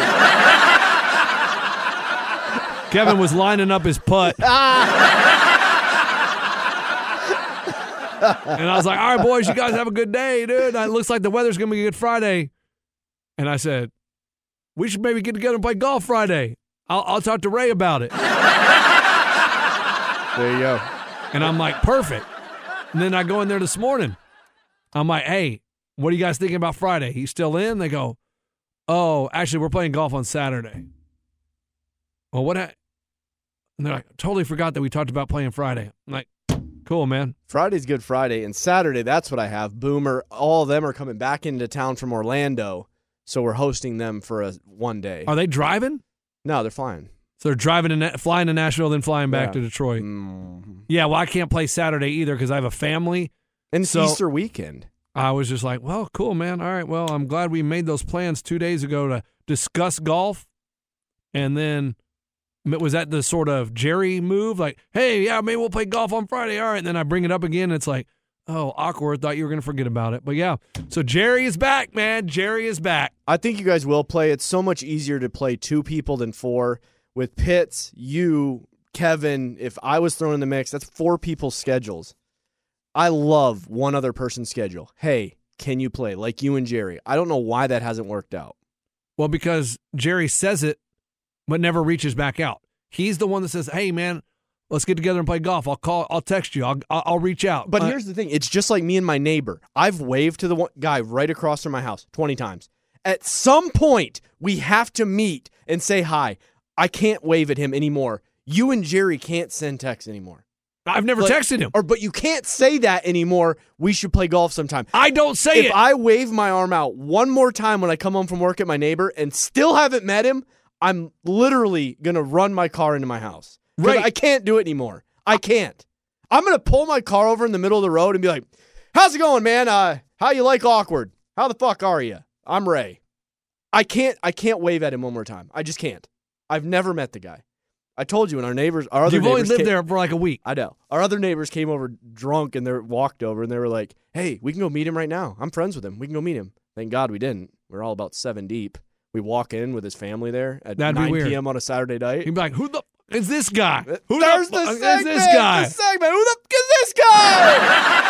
Kevin was lining up his putt. And I was like, all right, boys, you guys have a good day, dude. It looks like the weather's going to be a good Friday. And I said, we should maybe get together and play golf Friday. I'll, I'll talk to Ray about it. There you go. And I'm like, perfect. And then I go in there this morning. I'm like, hey, what are you guys thinking about Friday? He's still in? They go, oh, actually, we're playing golf on Saturday. Well, what? Ha-? And they're like, totally forgot that we talked about playing Friday. I'm like, cool, man. Friday's Good Friday, and Saturday, that's what I have. Boomer, all of them are coming back into town from Orlando, so we're hosting them for a one day. Are they driving? No, they're flying. So they're driving, to, flying to Nashville, then flying back Yeah. to Detroit. Mm-hmm. Yeah, well, I can't play Saturday either because I have a family. And it's So- Easter weekend. I was just like, well, cool, man. All right, well, I'm glad we made those plans two days ago to discuss golf. And then was that the sort of Jerry move? Like, hey, yeah, maybe we'll play golf on Friday. All right. And then I bring it up again. And it's like, oh, awkward. Thought you were going to forget about it. But yeah, so Jerry is back, man. Jerry is back. I think you guys will play. It's so much easier to play two people than four. With Pitts, you, Kevin, if I was thrown in the mix, that's four people's schedules. I love one other person's schedule. Hey, can you play? Like you and Jerry. I don't know why that hasn't worked out. Well, because Jerry says it, but never reaches back out. He's the one that says, hey, man, let's get together and play golf. I'll call, I'll text you. I'll, I'll, I'll reach out. But Uh, here's the thing. It's just like me and my neighbor. I've waved to the one guy right across from my house twenty times. At some point, we have to meet and say hi. I can't wave at him anymore. You and Jerry can't send texts anymore. I've never Like, texted him. Or, but you can't say that anymore. We should play golf sometime. I don't say if it. I wave my arm out one more time when I come home from work at my neighbor and still haven't met him, I'm literally going to run my car into my house. 'Cause Right. I can't do it anymore. I can't. I'm going to pull my car over in the middle of the road and be like, how's it going, man? Uh, how you like awkward? How the fuck are you? I'm Ray. I can't, I can't wave at him one more time. I just can't. I've never met the guy. I told you, and our neighbors, our other You've only neighbors lived came- there for like a week. I know. Our other neighbors came over drunk and they walked over and they were like, hey, we can go meet him right now. I'm friends with him. We can go meet him. Thank God we didn't. We're all about seven deep. We walk in with his family there at That'd be nine weird. p.m. on a Saturday night. He'd be like, who the f- is this guy? Who There's the the f- segment. is this guy? The segment. Who the f- is this guy?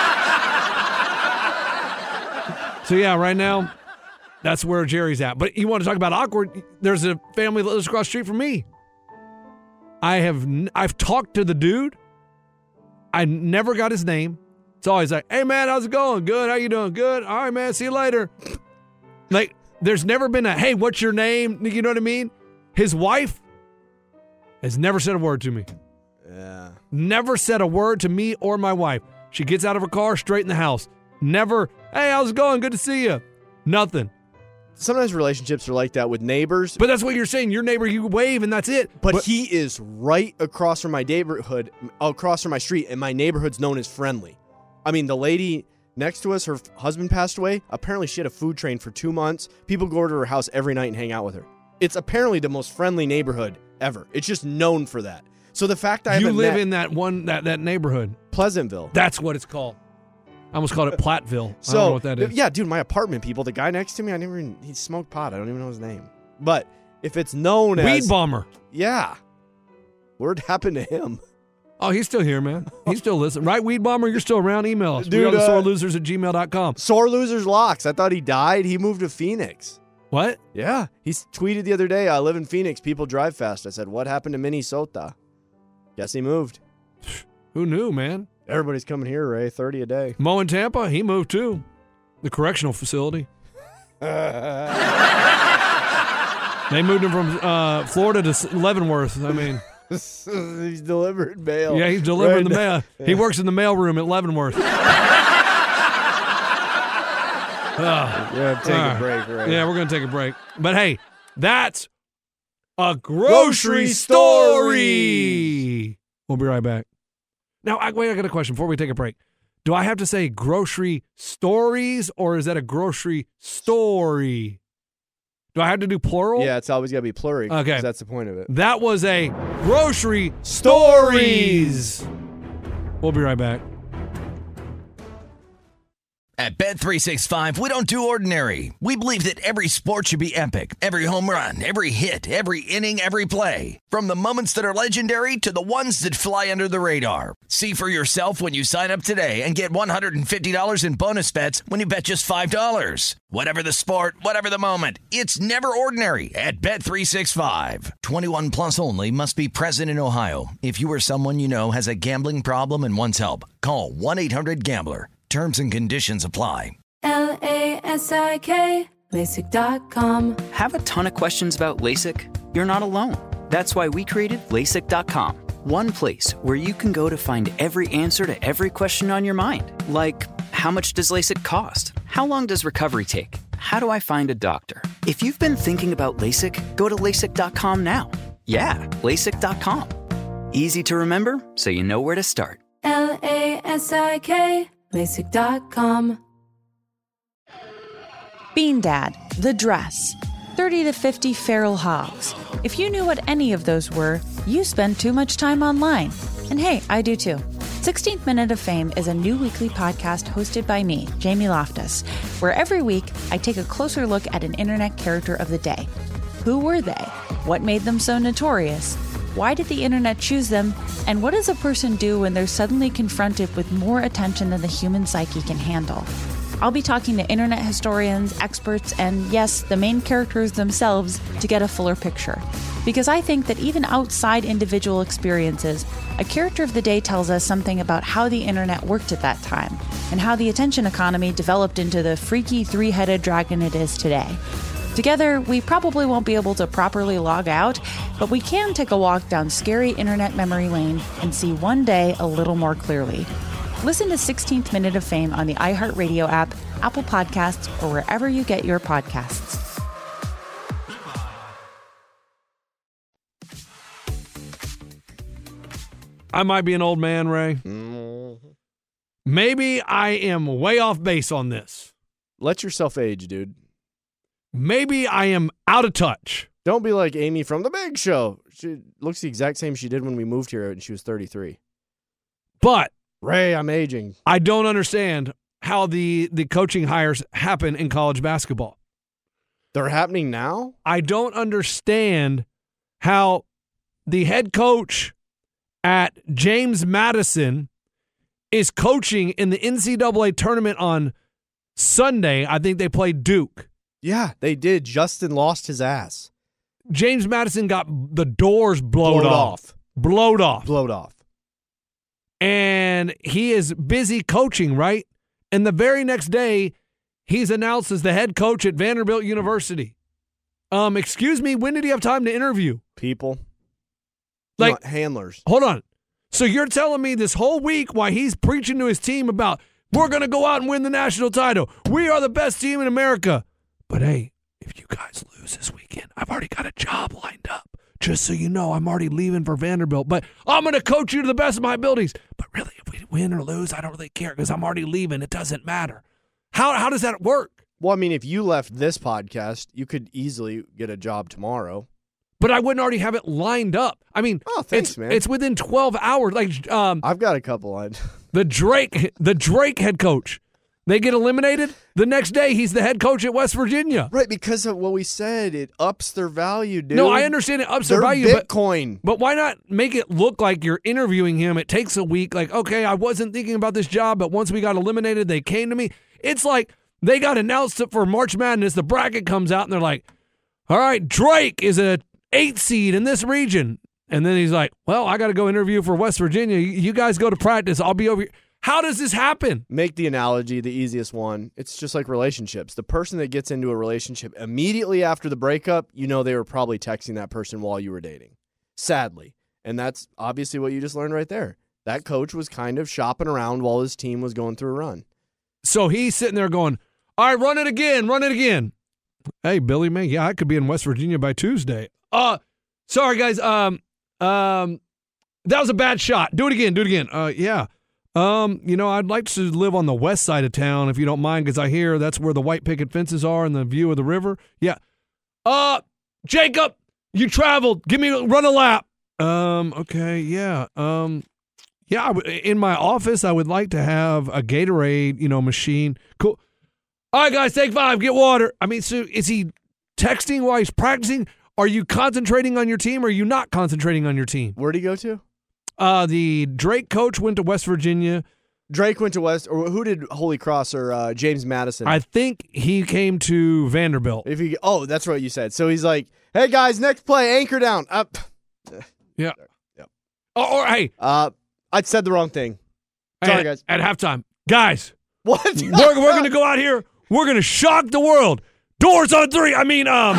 So yeah, right now, that's where Jerry's at. But you want to talk about awkward? There's a family that lives across the street from me. I have n- I've talked to the dude. I never got his name. It's always like, hey man, how's it going? Good. How you doing? Good. All right, man. See you later. Like, there's never been a, hey, what's your name? You know what I mean? His wife has never said a word to me. Yeah. Never said a word to me or my wife. She gets out of her car, straight in the house. Never, hey, how's it going? Good to see you. Nothing. Sometimes relationships are like that with neighbors. But that's what you're saying. Your neighbor, you wave and that's it. But, he is right across from my neighborhood, across from my street, and my neighborhood's known as friendly. I mean, the lady next to us, her husband passed away. Apparently, she had a food train for two months. People go to her house every night and hang out with her. It's apparently the most friendly neighborhood ever. It's just known for that. So the fact I you haven't live met in that one that, that neighborhood. Pleasantville. That's what it's called. I almost called it Platteville. So, I don't know what that is. yeah, dude, my apartment people, the guy next to me, I never even, he smoked pot. I don't even know his name. But if it's known Weed as. Bomber. Yeah. Word happened to him. Oh, he's still here, man. He's still listening. Right, Weed Bomber? You're still around? Email us. Dude, we are the uh, sore losers at gmail dot com. Sore Losers Locks. I thought he died. He moved to Phoenix. What? Yeah. He tweeted the other day, I live in Phoenix. People drive fast. I said, what happened to Minnesota? Guess he moved. Who knew, man? Everybody's coming here, Ray. thirty a day. Mo in Tampa, he moved too. The correctional facility. They moved him from uh, Florida to Leavenworth. I mean, he's delivering mail. Yeah, he's delivering right the mail. now. He works in the mail room at Leavenworth. uh, yeah, take uh, a break, right? Yeah, we're gonna take a break. But hey, that's a grocery, Grocery story. We'll be right back. Now, I, wait, I got a question before we take a break. Do I have to say grocery stories, or is that a grocery story? Do I have to do plural? Yeah, it's always got to be plural. Okay. 'cause that's the point of it. That was a grocery stories. We'll be right back. At Bet three sixty-five, we don't do ordinary. We believe that every sport should be epic. Every home run, every hit, every inning, every play. From the moments that are legendary to the ones that fly under the radar. See for yourself when you sign up today and get one hundred fifty dollars in bonus bets when you bet just five dollars. Whatever the sport, whatever the moment, it's never ordinary at Bet three sixty-five. twenty-one plus only. Must be present in Ohio. If you or someone you know has a gambling problem and wants help, call one eight hundred gambler. Terms and conditions apply. L A S I K, LASIK dot com. Have a ton of questions about LASIK? You're not alone. That's why we created LASIK dot com. One place where you can go to find every answer to every question on your mind. Like, how much does LASIK cost? How long does recovery take? How do I find a doctor? If you've been thinking about LASIK, go to LASIK dot com now. Yeah, LASIK dot com. Easy to remember, so you know where to start. L A S I K, LASIK dot com. Bean Dad, The Dress, thirty to fifty Feral Hogs. If you knew what any of those were, you spend too much time online. And hey, I do too. sixteenth Minute of Fame is a new weekly podcast hosted by me, Jamie Loftus, where every week I take a closer look at an internet character of the day. Who were they? What made them so notorious? Why did the internet choose them? And what does a person do when they're suddenly confronted with more attention than the human psyche can handle? I'll be talking to internet historians, experts, and yes, the main characters themselves to get a fuller picture. Because I think that even outside individual experiences, a character of the day tells us something about how the internet worked at that time, and how the attention economy developed into the freaky three-headed dragon it is today. Together, we probably won't be able to properly log out, but we can take a walk down scary internet memory lane and see one day a little more clearly. Listen to sixteenth Minute of Fame on the iHeartRadio app, Apple Podcasts, or wherever you get your podcasts. I might be an old man, Ray. Maybe I am way off base on this. Let yourself age, dude. Maybe I am out of touch. Don't be like Amy from The Big Show. She looks the exact same she did when we moved here and she was thirty-three. But Ray, I'm aging. I don't understand how the, the coaching hires happen in college basketball. They're happening now? I don't understand how the head coach at James Madison is coaching in the N C double A tournament on Sunday. I think they played Duke. Yeah, they did. Justin lost his ass. James Madison got the doors blowed, Blowed off. off. Blowed off. Blowed off. And he is busy coaching, right? And the very next day, he's announced as the head coach at Vanderbilt University. Um, excuse me, when did he have time to interview? People. Like Not handlers. Hold on. So you're telling me this whole week while he's preaching to his team about, we're going to go out and win the national title. We are the best team in America. But hey, if you guys lose this weekend, I've already got a job lined up. Just so you know, I'm already leaving for Vanderbilt. But I'm going to coach you to the best of my abilities. But really, if we win or lose, I don't really care because I'm already leaving. It doesn't matter. How how does that work? Well, I mean, if you left this podcast, you could easily get a job tomorrow. But I wouldn't already have it lined up. I mean, oh, thanks, it's, man. It's within twelve hours. Like um, I've got a couple on. the Drake, the Drake head coach. They get eliminated. The next day, he's the head coach at West Virginia. Right, because of what we said, it ups their value, dude. No, I understand it ups They're their value. Bitcoin. But, but why not make it look like you're interviewing him? It takes a week. Like, okay, I wasn't thinking about this job, but once we got eliminated, they came to me. It's like they got announced for March Madness. The bracket comes out, and they're like, all right, Drake is a eight seed in this region. And then he's like, well, I got to go interview for West Virginia. You guys go to practice. I'll be over here. How does this happen? Make the analogy, the easiest one. It's just like relationships. The person that gets into a relationship immediately after the breakup, you know they were probably texting that person while you were dating. Sadly. And that's obviously what you just learned right there. That coach was kind of shopping around while his team was going through a run. So he's sitting there going, all right, run it again, run it again. Hey, Billy, man, yeah, I could be in West Virginia by Tuesday. Uh, sorry, guys. Um, um, that was a bad shot. Do it again, do it again. Uh, yeah. Um, you know, I'd like to live on the west side of town if you don't mind, because I hear that's where the white picket fences are and the view of the river. Yeah. Uh, Jacob, you traveled. Give me run a lap. Um, okay, yeah. Um, yeah. I w- in my office, I would like to have a Gatorade, you know, machine. Cool. All right, guys, take five. Get water. I mean, so is he texting while he's practicing? Are you concentrating on your team, or are you not concentrating on your team? Where'd he go to? Uh, the Drake coach went to West Virginia. Drake went to West, or who did Holy Cross or uh, James Madison? I think he came to Vanderbilt. If he, oh, that's what you said. So he's like, "Hey guys, next play, anchor down." Up. Yeah. Yep. Oh, or hey, uh, I said the wrong thing. Sorry, at, guys. At halftime, guys, what? we're we're gonna go out here. We're gonna shock the world. Doors on three. I mean, um,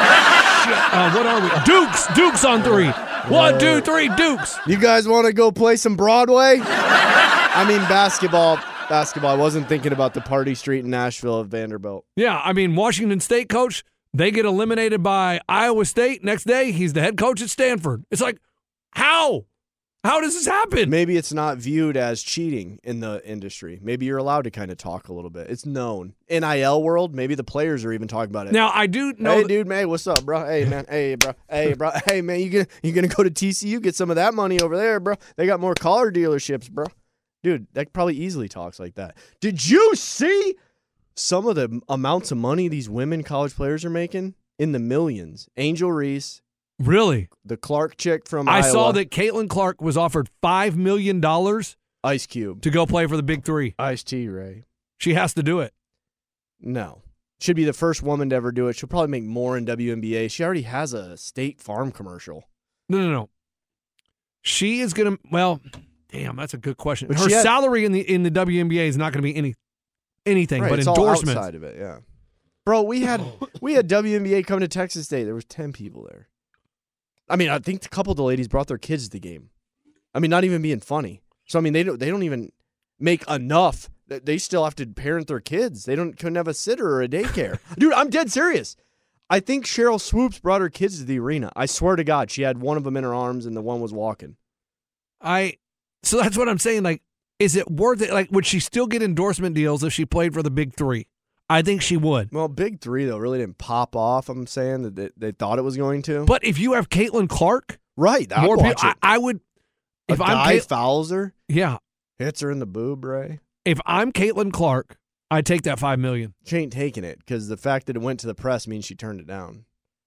uh, what are we? Dukes. Dukes on three. One, two, three, Dukes. You guys want to go play some Broadway? I mean, basketball. Basketball. I wasn't thinking about the party street in Nashville of Vanderbilt. Yeah, I mean, Washington State coach, they get eliminated by Iowa State. Next day, he's the head coach at Stanford. It's like, how? How does this happen? Maybe it's not viewed as cheating in the industry. Maybe you're allowed to kind of talk a little bit. It's known. N I L world, maybe the players are even talking about it. Now, I do know. Hey, dude, man, what's up, bro? Hey, man. Hey, bro. Hey, bro. Hey, man, you gonna, you gonna go to T C U, get some of that money over there, bro. They got more car dealerships, bro. Dude, that probably easily talks like that. Did you see some of the amounts of money these women college players are making? In the millions. Angel Reese. Really? The Clark chick from I Iowa. saw that Caitlin Clark was offered five million dollars Ice Cube to go play for the Big Three. Ice-T, Ray. She has to do it. No. Should be the first woman to ever do it. She'll probably make more in W N B A. She already has a State Farm commercial. No, no, no. She is going to, well, damn, that's a good question. But Her she had- salary in the in the W N B A is not going to be any anything Right, but it's all endorsements. outside of it, yeah. Bro, we had we had W N B A come to Texas State. There was ten people there. I mean, I think a couple of the ladies brought their kids to the game. I mean, not even being funny. So I mean, they don't they don't even make enough. They still have to parent their kids. They don't couldn't have a sitter or a daycare. Dude, I'm dead serious. I think Cheryl Swoops brought her kids to the arena. I swear to God, she had one of them in her arms and the one was walking. I so that's what I'm saying. Like, is it worth it? Like, would she still get endorsement deals if she played for the Big Three? I think she would. Well, Big Three, though, really didn't pop off, I'm saying, that they, they thought it was going to. But if you have Caitlin Clark, right, I'd more watch people, it. I, I would. A If guy I'm Cait- fouls her, yeah, hits her in the boob, Ray. if I'm Caitlin Clark, I'd take that five million. She ain't taking it because the fact that it went to the press means she turned it down.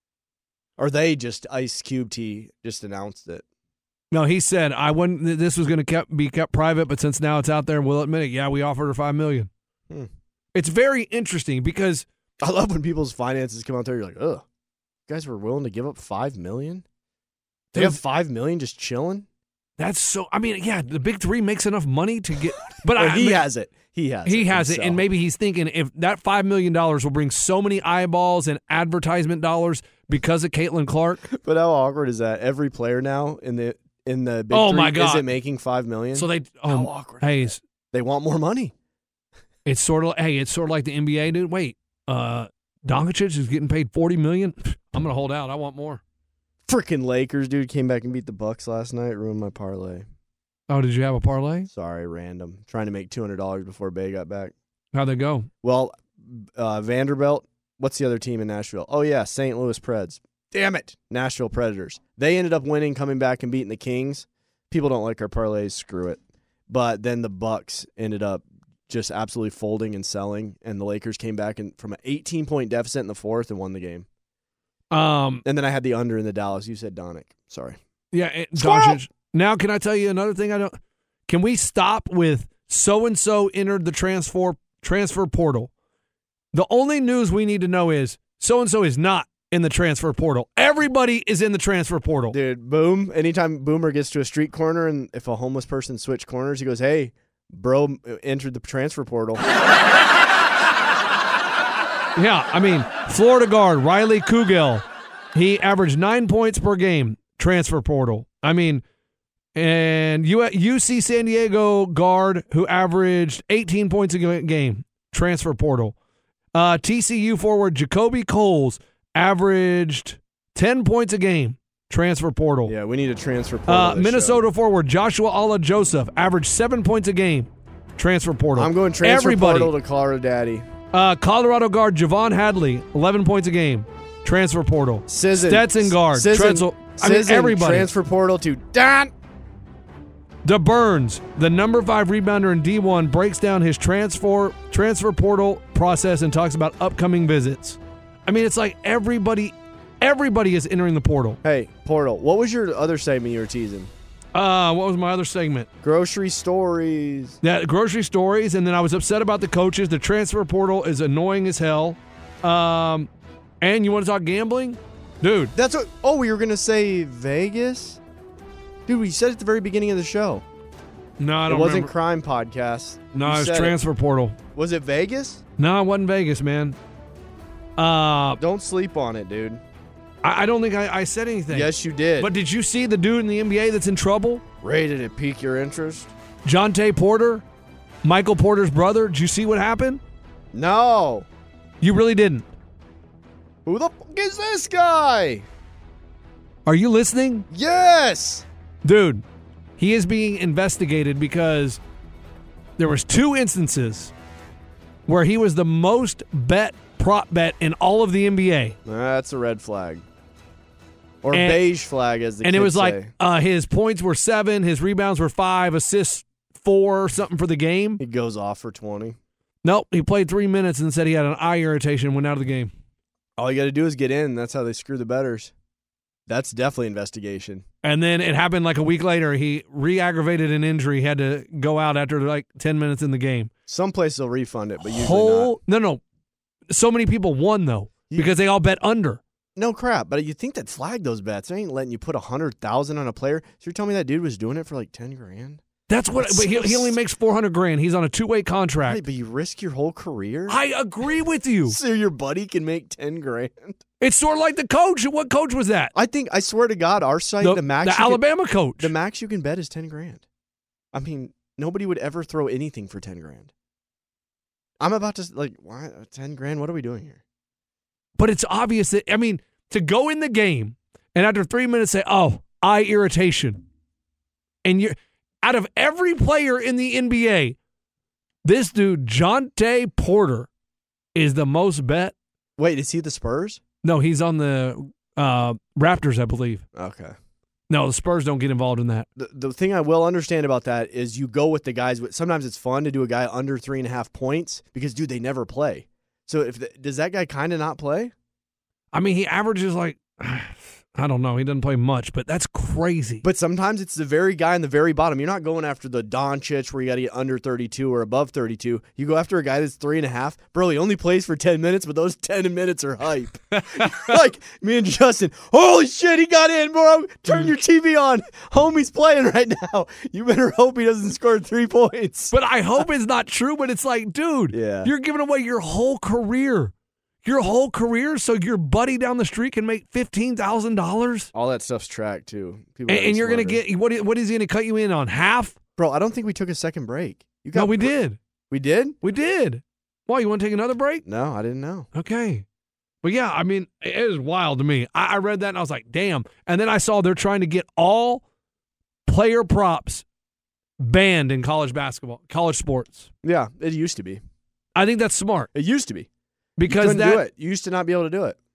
Or they just, Ice Cube T just announced it. No, he said I wouldn't. This was going to be kept private, but since now it's out there, we'll admit it. Yeah, we offered her five million. Hmm. It's very interesting because I love when people's finances come out there. You're like, ugh, you guys were willing to give up five million. They have five million just chilling. That's so. I mean, yeah, the Big Three makes enough money to get. But Well, I, he I mean, has it. He has. He it has it, himself. and maybe he's thinking if that five million dollars will bring so many eyeballs and advertisement dollars because of Caitlin Clark. But how awkward is that? Every player now in the in the Big Oh, Three my God. isn't making five million. So they. How Um, awkward. hey, it's, They want more money. it's sort of. Hey, it's sort of like the N B A, dude. Wait, uh, Doncic is getting paid forty million. I'm gonna hold out. I want more. Freaking Lakers, dude, came back and beat the Bucks last night. Ruined my parlay. Oh, did you have a parlay? Sorry, random. Trying to make two hundred dollars before Bay got back. How'd they go? Well, uh, Vanderbilt. What's the other team in Nashville? Oh, yeah, Saint Louis Preds. Damn it. Nashville Predators. They ended up winning, coming back and beating the Kings. People don't like our parlays. Screw it. But then the Bucks ended up just absolutely folding and selling, and the Lakers came back and from an eighteen-point deficit in the fourth and won the game. Um, And then I had the under in the Dallas. You said Donick. Sorry. yeah, it, Squirrel! Doncic. Now, can I tell you another thing? I don't. Can we stop with so and so entered the transfer transfer portal? The only news we need to know is so and so is not in the transfer portal. Everybody is in the transfer portal. Dude, Boom. Anytime Boomer gets to a street corner and if a homeless person switch corners, he goes, hey, Bro entered the transfer portal. Yeah, I mean, Florida guard Riley Kugel, he averaged nine points per game, transfer portal. I mean, and U C San Diego guard who averaged eighteen points a game, transfer portal. Uh, T C U forward Jacoby Coles averaged ten points a game, transfer portal. Yeah, we need a transfer portal. Uh, Minnesota show. forward Joshua Alla Joseph averaged seven points a game, transfer portal. I'm going transfer Everybody. portal to Colorado Daddy. Uh, Colorado guard Javon Hadley, eleven points a game, transfer portal. Sizzin. Stetson guard. Sizzin. Transfer, I mean, Sizzin, everybody. Transfer portal to Don. De Burns, the number five rebounder in D one, breaks down his transfer transfer portal process and talks about upcoming visits. I mean, it's like everybody, everybody is entering the portal. Hey, portal. What was your other segment you were teasing? Uh, what was my other segment? Grocery stories. Yeah, grocery stories, and then I was upset about the coaches. The transfer portal is annoying as hell. Um, and you want to talk gambling? Dude. That's what, oh, we were going to say Vegas? Dude, we said it at the very beginning of the show. No, I don't It wasn't remember. Crime Podcast. No, You it was said transfer portal. Was it Vegas? No, it wasn't Vegas, man. Uh, Don't sleep on it, dude. I, I don't think I, I said anything. Yes, you did. But did you see the dude in the N B A that's in trouble? Ray, did it pique your interest? Jonte Porter, Michael Porter's brother. Did you see what happened? No. You really didn't. Who the fuck is this guy? Are you listening? Yes. Dude, he is being investigated because there was two instances where he was the most bet prop bet in all of the N B A. That's a red flag. Or And- beige flag, as the and kids it was say. like uh, his points were seven, his rebounds were five, assists four, or something for the game. He goes off for twenty. Nope, he played three minutes and said he had an eye irritation and went out of the game. All you got to do is get in. That's how they screw the bettors. That's definitely investigation. And then it happened like a week later. He re-aggravated an injury, had to go out after like ten minutes in the game. Some places will refund it, but usually Whole no no, so many people won though because they all bet under. not. No crap, but you think that flag those bets? They ain't letting you put a hundred thousand on a player. So you're telling me that dude was doing it for like ten grand? That's what. That's But he, so he only makes four hundred grand. He's on a two way contract. Right, but you risk your whole career. I agree with you. So your buddy can make ten grand. It's sort of like the coach. What coach was that? I think I swear to God, our site The, the max the you can- Alabama coach. the max you can bet is ten grand. I mean, nobody would ever throw anything for ten grand. I'm about to like why ten grand? What are we doing here? But it's obvious that, I mean, to go in the game and after three minutes say, oh, eye irritation. And you're out of every player in the N B A, this dude, Jonte Porter, is the most bet. Wait, is he the Spurs? No, he's on the uh, Raptors, I believe. Okay. No, the Spurs don't get involved in that. The the thing I will understand about that is you go with the guys. With, sometimes it's fun to do a guy under three and a half points because, dude, they never play. So if the, does that guy kind of not play? I mean, he averages like, I don't know. He doesn't play much, but that's crazy. But sometimes it's the very guy in the very bottom. You're not going after the Doncic where you got to get under thirty-two or above thirty-two. You go after a guy that's three and a half. Bro, he only plays for ten minutes, but those ten minutes are hype. Like me and Justin, holy shit, he got in, bro. Turn your T V on. Homie's playing right now. You better hope he doesn't score three points. But I hope it's not true, but it's like, dude, Yeah. you're giving away your whole career. Your whole career so your buddy down the street can make fifteen thousand dollars? All that stuff's tracked, too. People And, gotta and be you're going to smarter. get, what, is- what is he going to cut you in on? Half? Bro, I don't think we took a second break. You No, we br- did. We did? We did. Why, you want to take another break? No, I didn't know. Okay. But yeah, I mean, it is wild to me. I, I read that and I was like, damn. And then I saw they're trying to get all player props banned in college basketball, college sports. Yeah, it used to be. I think that's smart It used to be. because you couldn't that do it. You used to not be able to do it.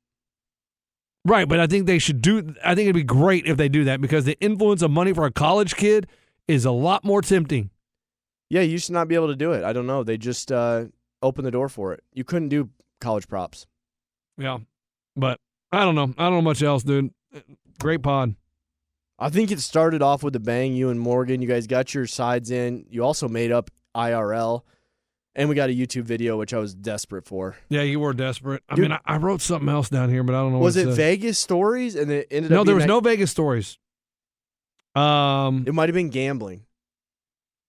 right. But I think they should do. I think it'd be great if they do that because the influence of money for a college kid is a lot more tempting. Yeah, you used to not be able to do it. I don't know. They just uh, opened the door for it. You couldn't do college props. Yeah, but I don't know. I don't know much else, dude. Great pod. I think it started off with a bang. You and Morgan, you guys got your sides in. You also made up I R L. And we got a YouTube video, which I was desperate for. Yeah, you were desperate. I Dude. mean, I, I wrote something else down here, but I don't know. Was what it said. Vegas stories? And it ended No, up there being was that- no Vegas stories. Um, It might have been gambling.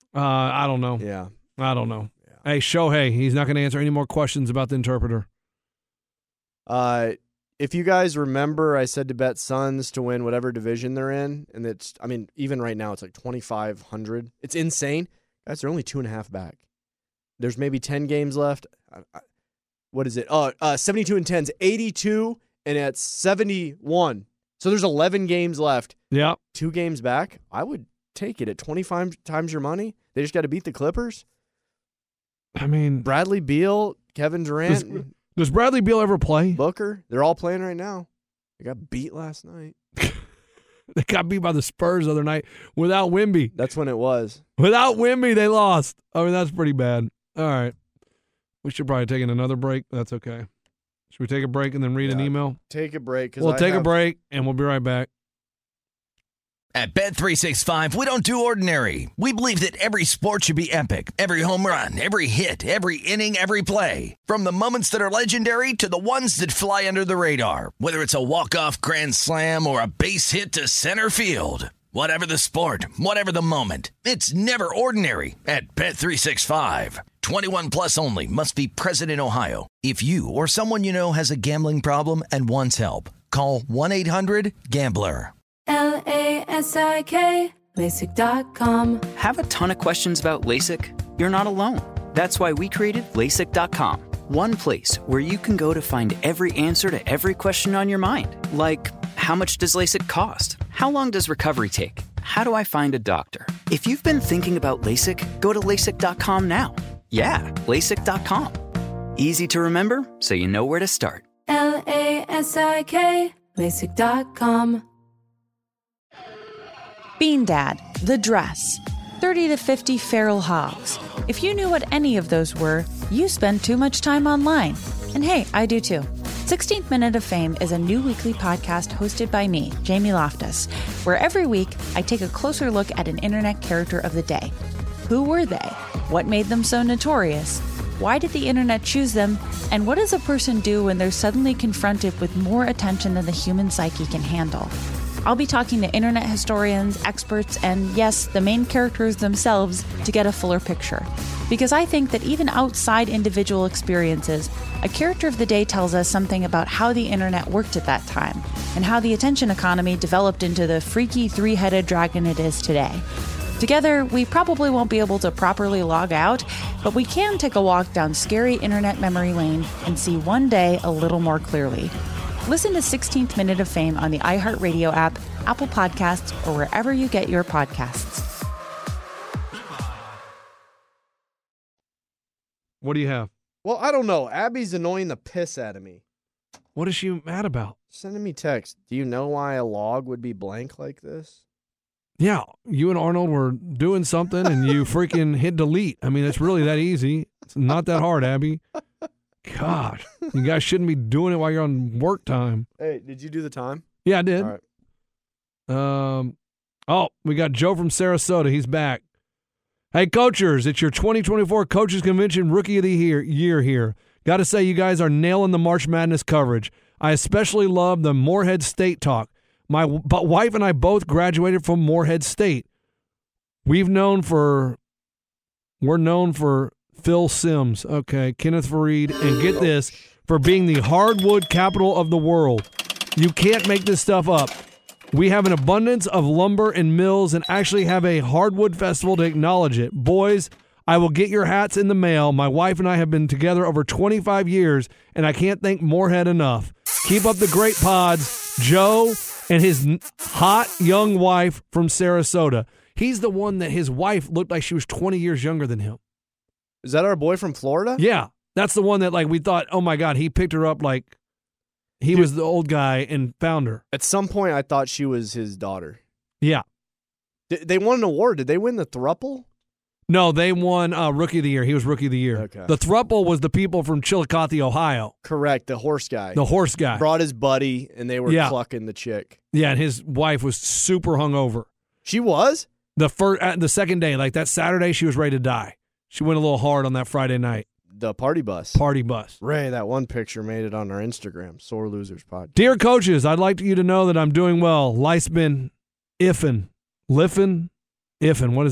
Uh, I don't know. Yeah. I don't know. Yeah. Hey, Shohei, he's not going to answer any more questions about the interpreter. Uh, if you guys remember, I said to bet Suns to win whatever division they're in, and it's, I mean, even right now, it's like twenty-five hundred. It's insane. Guys, they're only two and a half back. There's maybe ten games left. I, I, what is it? Uh, uh, seventy-two and ten's eighty-two, and it's seventy-one. So there's eleven games left. Yeah. Two games back. I would take it at twenty-five times your money. They just got to beat the Clippers. I mean, Bradley Beal, Kevin Durant, does, does Bradley Beal ever play? Booker. They're all playing right now. They got beat last night. They got beat by the Spurs the other night without Wemby. That's when it was. Without Wemby, they lost. I mean, that's pretty bad. All right. We should probably take another break. That's okay. Should we take a break and then read Yeah, an email? Take a break. We'll I take have... a break, and we'll be right back. At Bet three sixty-five, we don't do ordinary. We believe that every sport should be epic. Every home run, every hit, every inning, every play. From the moments that are legendary to the ones that fly under the radar. Whether it's a walk-off grand slam or a base hit to center field. Whatever the sport, whatever the moment. It's never ordinary at Bet three sixty-five. twenty-one plus only. Must be present in Ohio. If you or someone you know has a gambling problem and wants help, call one eight hundred gambler. L A S I K, LASIK dot com. Have a ton of questions about LASIK? You're not alone. That's why we created LASIK dot com. One place where you can go to find every answer to every question on your mind. Like, how much does LASIK cost? How long does recovery take? How do I find a doctor? If you've been thinking about LASIK, go to LASIK dot com now. Yeah, LASIK dot com. Easy to remember, so you know where to start. L A S I K, LASIK dot com. Bean Dad, The Dress, thirty to fifty Feral Hogs. If you knew what any of those were, you spend too much time online. And hey, I do too. sixteenth Minute of Fame is a new weekly podcast hosted by me, Jamie Loftus, where every week I take a closer look at an internet character of the day. Who were they? What made them so notorious? Why did the internet choose them? And what does a person do when they're suddenly confronted with more attention than the human psyche can handle? I'll be talking to internet historians, experts, and yes, the main characters themselves to get a fuller picture. Because I think that even outside individual experiences, a character of the day tells us something about how the internet worked at that time and how the attention economy developed into the freaky three-headed dragon it is today. Together, we probably won't be able to properly log out, but we can take a walk down scary internet memory lane and see one day a little more clearly. Listen to sixteenth Minute of Fame on the iHeartRadio app, Apple Podcasts, or wherever you get your podcasts. What do you have? Well, I don't know. Abby's annoying the piss out of me. What is she mad about? Sending me text. Do you know why a log would be blank like this? Yeah, you and Arnold were doing something and you freaking hit delete. I mean, it's really that easy. It's not that hard, Abby. God, you guys shouldn't be doing it while you're on work time. Hey, did you do the time? Yeah, I did. All right. Um, oh, we got Joe from Sarasota. He's back. Hey, coachers, it's your twenty twenty-four Coaches Convention Rookie of the Year, year here. Got to say, you guys are nailing the March Madness coverage. I especially love the Morehead State talk. My w- wife and I both graduated from Morehead State. We've known for, we're known for Phil Simms, okay, Kenneth Fareed, and get this, for being the hardwood capital of the world. You can't make this stuff up. We have an abundance of lumber and mills and actually have a hardwood festival to acknowledge it. Boys, I will get your hats in the mail. My wife and I have been together over twenty-five years, and I can't thank Morehead enough. Keep up the great pods. Joe and his hot young wife from Sarasota. He's the one that his wife looked like she was twenty years younger than him. Is that our boy from Florida? Yeah. That's the one that, like, we thought, oh, my God, he picked her up like he Dude, was the old guy and found her. At some point, I thought she was his daughter. Yeah. D- they won an award. Did they win the thruple? No, they won uh, Rookie of the Year. He was Rookie of the Year. Okay. The thruple was the people from Chillicothe, Ohio. Correct. The horse guy. The horse guy. Brought his buddy, and they were yeah. clucking the chick. Yeah, and his wife was super hungover. She was? The first, uh, the second day, like that Saturday, she was ready to die. She went a little hard on that Friday night. The party bus. Party bus. Ray, that one picture made it on our Instagram, Sore Losers Podcast. Dear coaches, I'd like you to know that I'm doing well. Life's been iffin. Liffin? Iffin. What is that?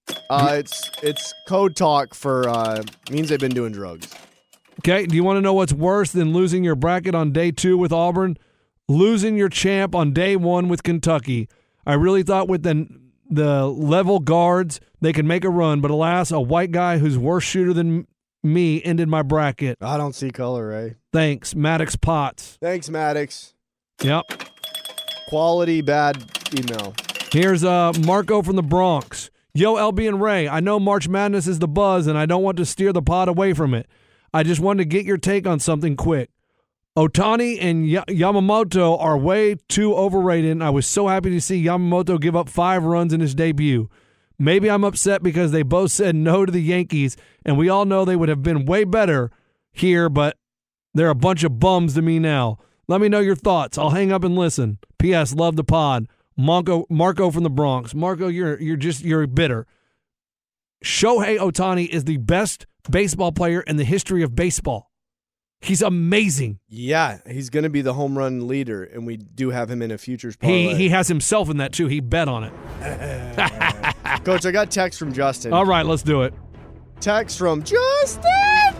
Uh, it's it's code talk for uh, means they've been doing drugs. Okay, do you want to know what's worse than losing your bracket on day two with Auburn? Losing your champ on day one with Kentucky. I really thought with the, the level guards they could make a run, but alas, a white guy who's worse shooter than me ended my bracket. I don't see color, Ray. Thanks, Maddox Potts. Thanks, Maddox. Yep. Quality bad email. Here's uh, Marco from the Bronx. Yo, L B and Ray, I know March Madness is the buzz, and I don't want to steer the pod away from it. I just wanted to get your take on something quick. Otani and y- Yamamoto are way too overrated, and I was so happy to see Yamamoto give up five runs in his debut. Maybe I'm upset because they both said no to the Yankees, and we all know they would have been way better here, but they're a bunch of bums to me now. Let me know your thoughts. I'll hang up and listen. P S. Love the pod. Marco, Marco from the Bronx. Marco, you're you're just you're bitter. Shohei Otani is the best baseball player in the history of baseball. He's amazing. Yeah, he's going to be the home run leader, and we do have him in a futures He parlay. he has himself in that too. He bet on it. Coach, I got text from Justin. All right, let's do it. Text from Justin.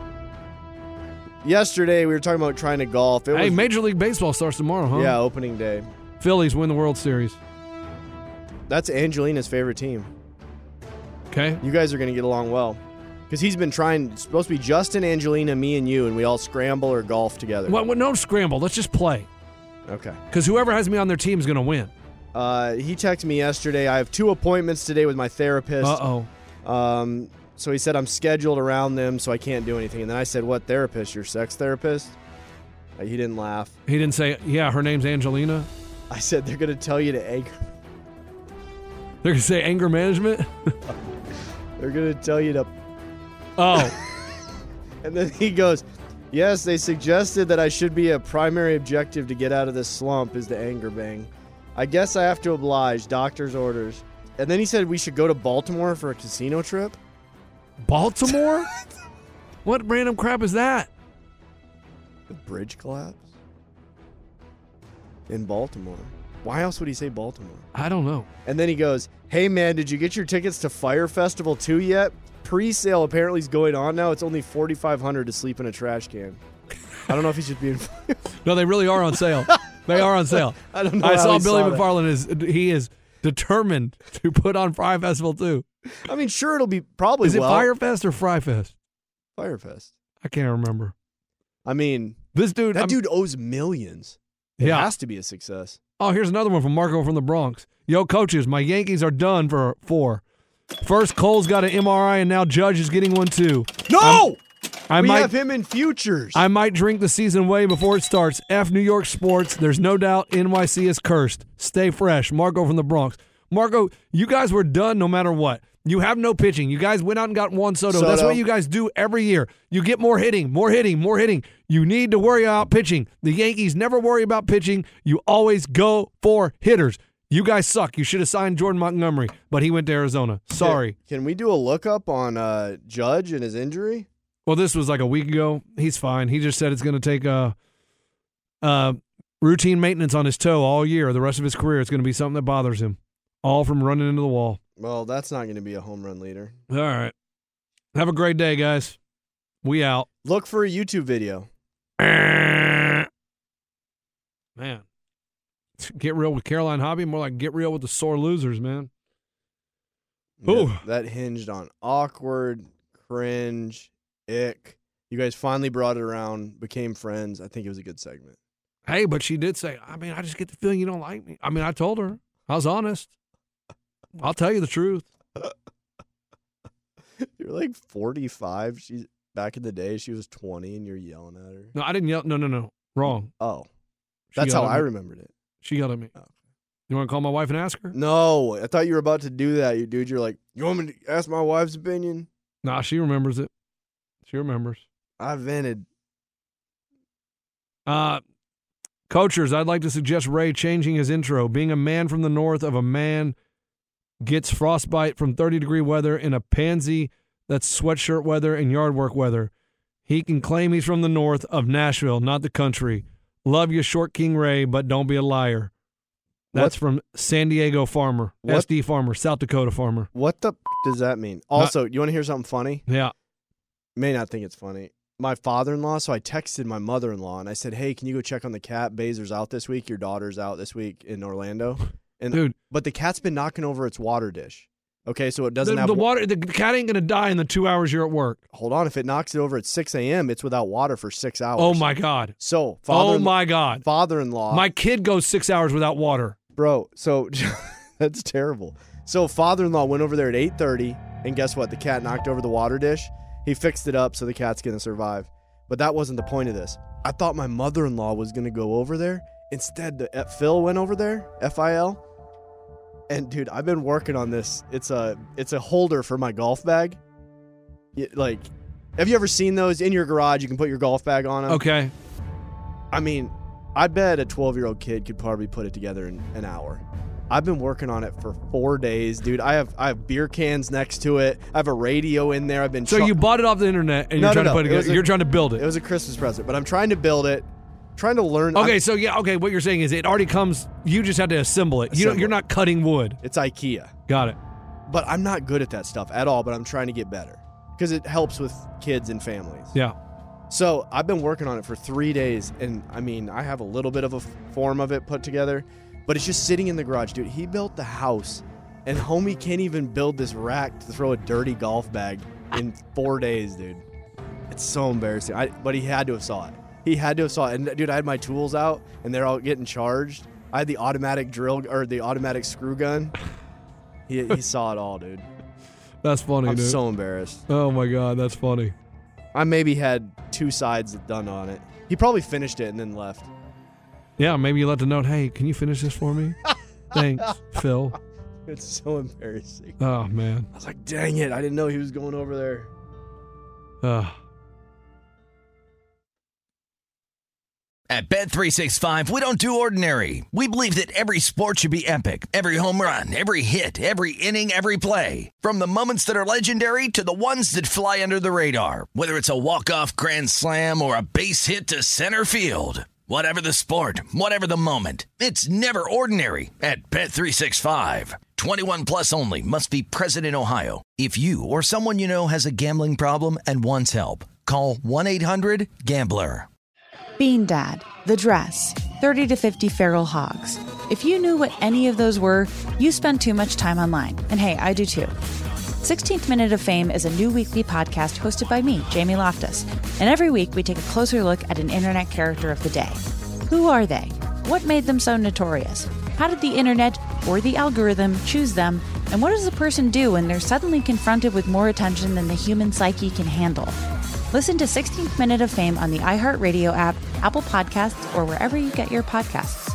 Yesterday, we were talking about trying to golf. It Hey, was, Major League Baseball starts tomorrow, huh? Yeah, opening day. Phillies win the World Series. That's Angelina's favorite team. Okay. You guys are going to get along well. Because he's been trying, it's supposed to be Justin, Angelina, me, and you, and we all scramble or golf together. Well, well, no scramble. Let's just play. Okay. Because whoever has me on their team is going to win. Uh, he texted me yesterday. I have two appointments today with my therapist. Uh-oh. Um, so he said I'm scheduled around them, so I can't do anything. And then I said, what therapist? Your sex therapist? Uh, he didn't laugh. He didn't say, yeah, her name's Angelina. I said, they're going to tell you to anger. They're going to say anger management? They're going to tell you to... Oh. And then he goes, yes, they suggested that I should be a primary objective to get out of this slump is the anger bang. I guess I have to oblige. Doctor's orders. And then he said we should go to Baltimore for a casino trip. Baltimore? What random crap is that? The bridge collapse? In Baltimore. Why else would he say Baltimore? I don't know. And then he goes, hey, man, did you get your tickets to Fire Festival two yet? Pre-sale apparently is going on now. It's only forty-five hundred dollars to sleep in a trash can. I don't know if he's just being... No, they really are on sale. They are on sale. I don't know I how saw he Billy saw that. McFarland is he is determined to put on Fry Festival too. I mean, sure, it'll be probably Is it well. Firefest or Fryfest? Firefest. I can't remember. I mean, This dude, that I'm- dude owes millions. It Yeah. has to be a success. Oh, here's another one from Marco from the Bronx. Yo, coaches, my Yankees are done for four. First, Cole's got an M R I, and now Judge is getting one too. No! I we might, have him in futures. I might drink the season way before it starts. F New York sports. There's no doubt N Y C is cursed. Stay fresh. Marco from the Bronx. Marco, you guys were done no matter what. You have no pitching. You guys went out and got Juan Soto. Soto. That's what you guys do every year. You get more hitting, more hitting, more hitting. You need to worry about pitching. The Yankees never worry about pitching. You always go for hitters. You guys suck. You should have signed Jordan Montgomery, but he went to Arizona. Sorry. Can, can we do a lookup on uh, Judge and his injury? Well, this was like a week ago. He's fine. He just said it's going to take a, a routine maintenance on his toe all year. The rest of his career, it's going to be something that bothers him. All from running into the wall. Well, that's not going to be a home run leader. All right. Have a great day, guys. We out. Look for a YouTube video. Man. Get real with Caroline Hobby, more like get real with the sore losers, man. Ooh. Yeah, that hinged on awkward, cringe, ick. You guys finally brought it around, became friends. I think it was a good segment. Hey, but she did say, I mean, I just get the feeling you don't like me. I mean, I told her. I was honest. I'll tell you the truth. You're like forty-five. She's back in the day, she was twenty, and you're yelling at her. No, I didn't yell. No, no, no. Wrong. Oh. She That's how yelled at I me. remembered it. She yelled at me. Oh. You want to call my wife and ask her? No, I thought you were about to do that, you dude. You're like, you want me to ask my wife's opinion? Nah, she remembers it. She remembers. I vented. Uh, coachers, I'd like to suggest Ray changing his intro. Being a man from the north of a man gets frostbite from thirty-degree weather in a pansy that's sweatshirt weather and yard work weather. He can claim he's from the north of Nashville, not the country. Love you, Short King Ray, but don't be a liar. That's What- from San Diego farmer, What- S D farmer, South Dakota farmer. What the f- does that mean? Also, you want to hear something funny? Yeah. May not think it's funny. My father-in-law, so I texted my mother-in-law and I said, "Hey, can you go check on the cat? Bazer's out this week. Your daughter's out this week in Orlando." And Dude. but the cat's been knocking over its water dish. Okay, so it doesn't The, have the wa- water. The cat ain't gonna die in the two hours you're at work. Hold on, if it knocks it over at six a.m., it's without water for six hours. Oh my god. So, father Oh my god. father-in-law. My kid goes six hours without water. Bro, so that's terrible. So father-in-law went over there at eight thirty, and guess what? The cat knocked over the water dish. He fixed it up so the cat's going to survive. But that wasn't the point of this. I thought my mother-in-law was going to go over there. Instead, the, uh, Phil went over there, F I L. And dude, I've been working on this. It's a it's a holder for my golf bag. It- like, have you ever seen those in your garage? You can put your golf bag on them. Okay. I mean, I bet a twelve-year-old kid could probably put it together in an hour. I've been working on it for four days, dude. I have I have beer cans next to it. I have a radio in there. I've been So try- you bought it off the internet and No, you're trying no, to put no. it It was together. a- You're trying to build it. It was a Christmas present, but I'm trying to build it, trying to learn. Okay, I'm- so yeah, okay. What you're saying is it already comes. You just have to assemble it. You don't, Assemble you're it. not cutting wood. it's IKEA, Got it. but I'm not good at that stuff at all. But I'm trying to get better because it helps with kids and families. Yeah. So I've been working on it for three days, and I mean, I have a little bit of a f- form of it put together, but it's just sitting in the garage, dude. He built the house, and homie can't even build this rack to throw a dirty golf bag in four days, dude. It's so embarrassing. I, but he had to have saw it. He had to have saw it. And dude, I had my tools out, and they're all getting charged. I had the automatic drill or the automatic screw gun. He he saw it all, dude. That's funny, I'm dude. so embarrassed. Oh my god, that's funny. I maybe had two sides done on it. He probably finished it and then left. Yeah, maybe you let the note. Hey, can you finish this for me? Thanks, Phil. It's so embarrassing. Oh man. I was like, dang it, I didn't know he was going over there. Uh, At Bet three sixty-five, we don't do ordinary. We believe that every sport should be epic. Every home run, every hit, every inning, every play. From the moments that are legendary to the ones that fly under the radar. Whether it's a walk-off grand slam or a base hit to center field. Whatever the sport, whatever the moment. It's never ordinary at Bet three sixty-five. twenty-one plus only. Must be present in Ohio. If you or someone you know has a gambling problem and wants help, call one eight hundred gambler. Bean Dad, The Dress, thirty to fifty Feral Hogs. If you knew what any of those were, you spend too much time online. And hey, I do too. sixteenth Minute of Fame is a new weekly podcast hosted by me, Jamie Loftus. And every week we take a closer look at an internet character of the day. Who are they? What made them so notorious? How did the internet or the algorithm choose them? And what does a person do when they're suddenly confronted with more attention than the human psyche can handle? Listen to sixteenth Minute of Fame on the iHeartRadio app, Apple Podcasts, or wherever you get your podcasts.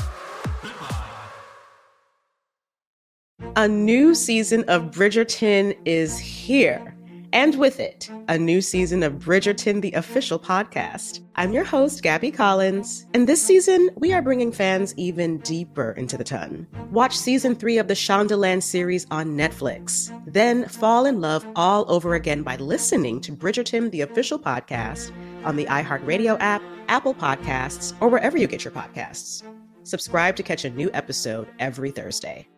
A new season of Bridgerton is here. And with it, a new season of Bridgerton, the official podcast. I'm your host, Gabby Collins, and this season, we are bringing fans even deeper into the ton. Watch season three of the Shondaland series on Netflix. Then fall in love all over again by listening to Bridgerton, the official podcast, on the iHeartRadio app, Apple Podcasts, or wherever you get your podcasts. Subscribe to catch a new episode every Thursday.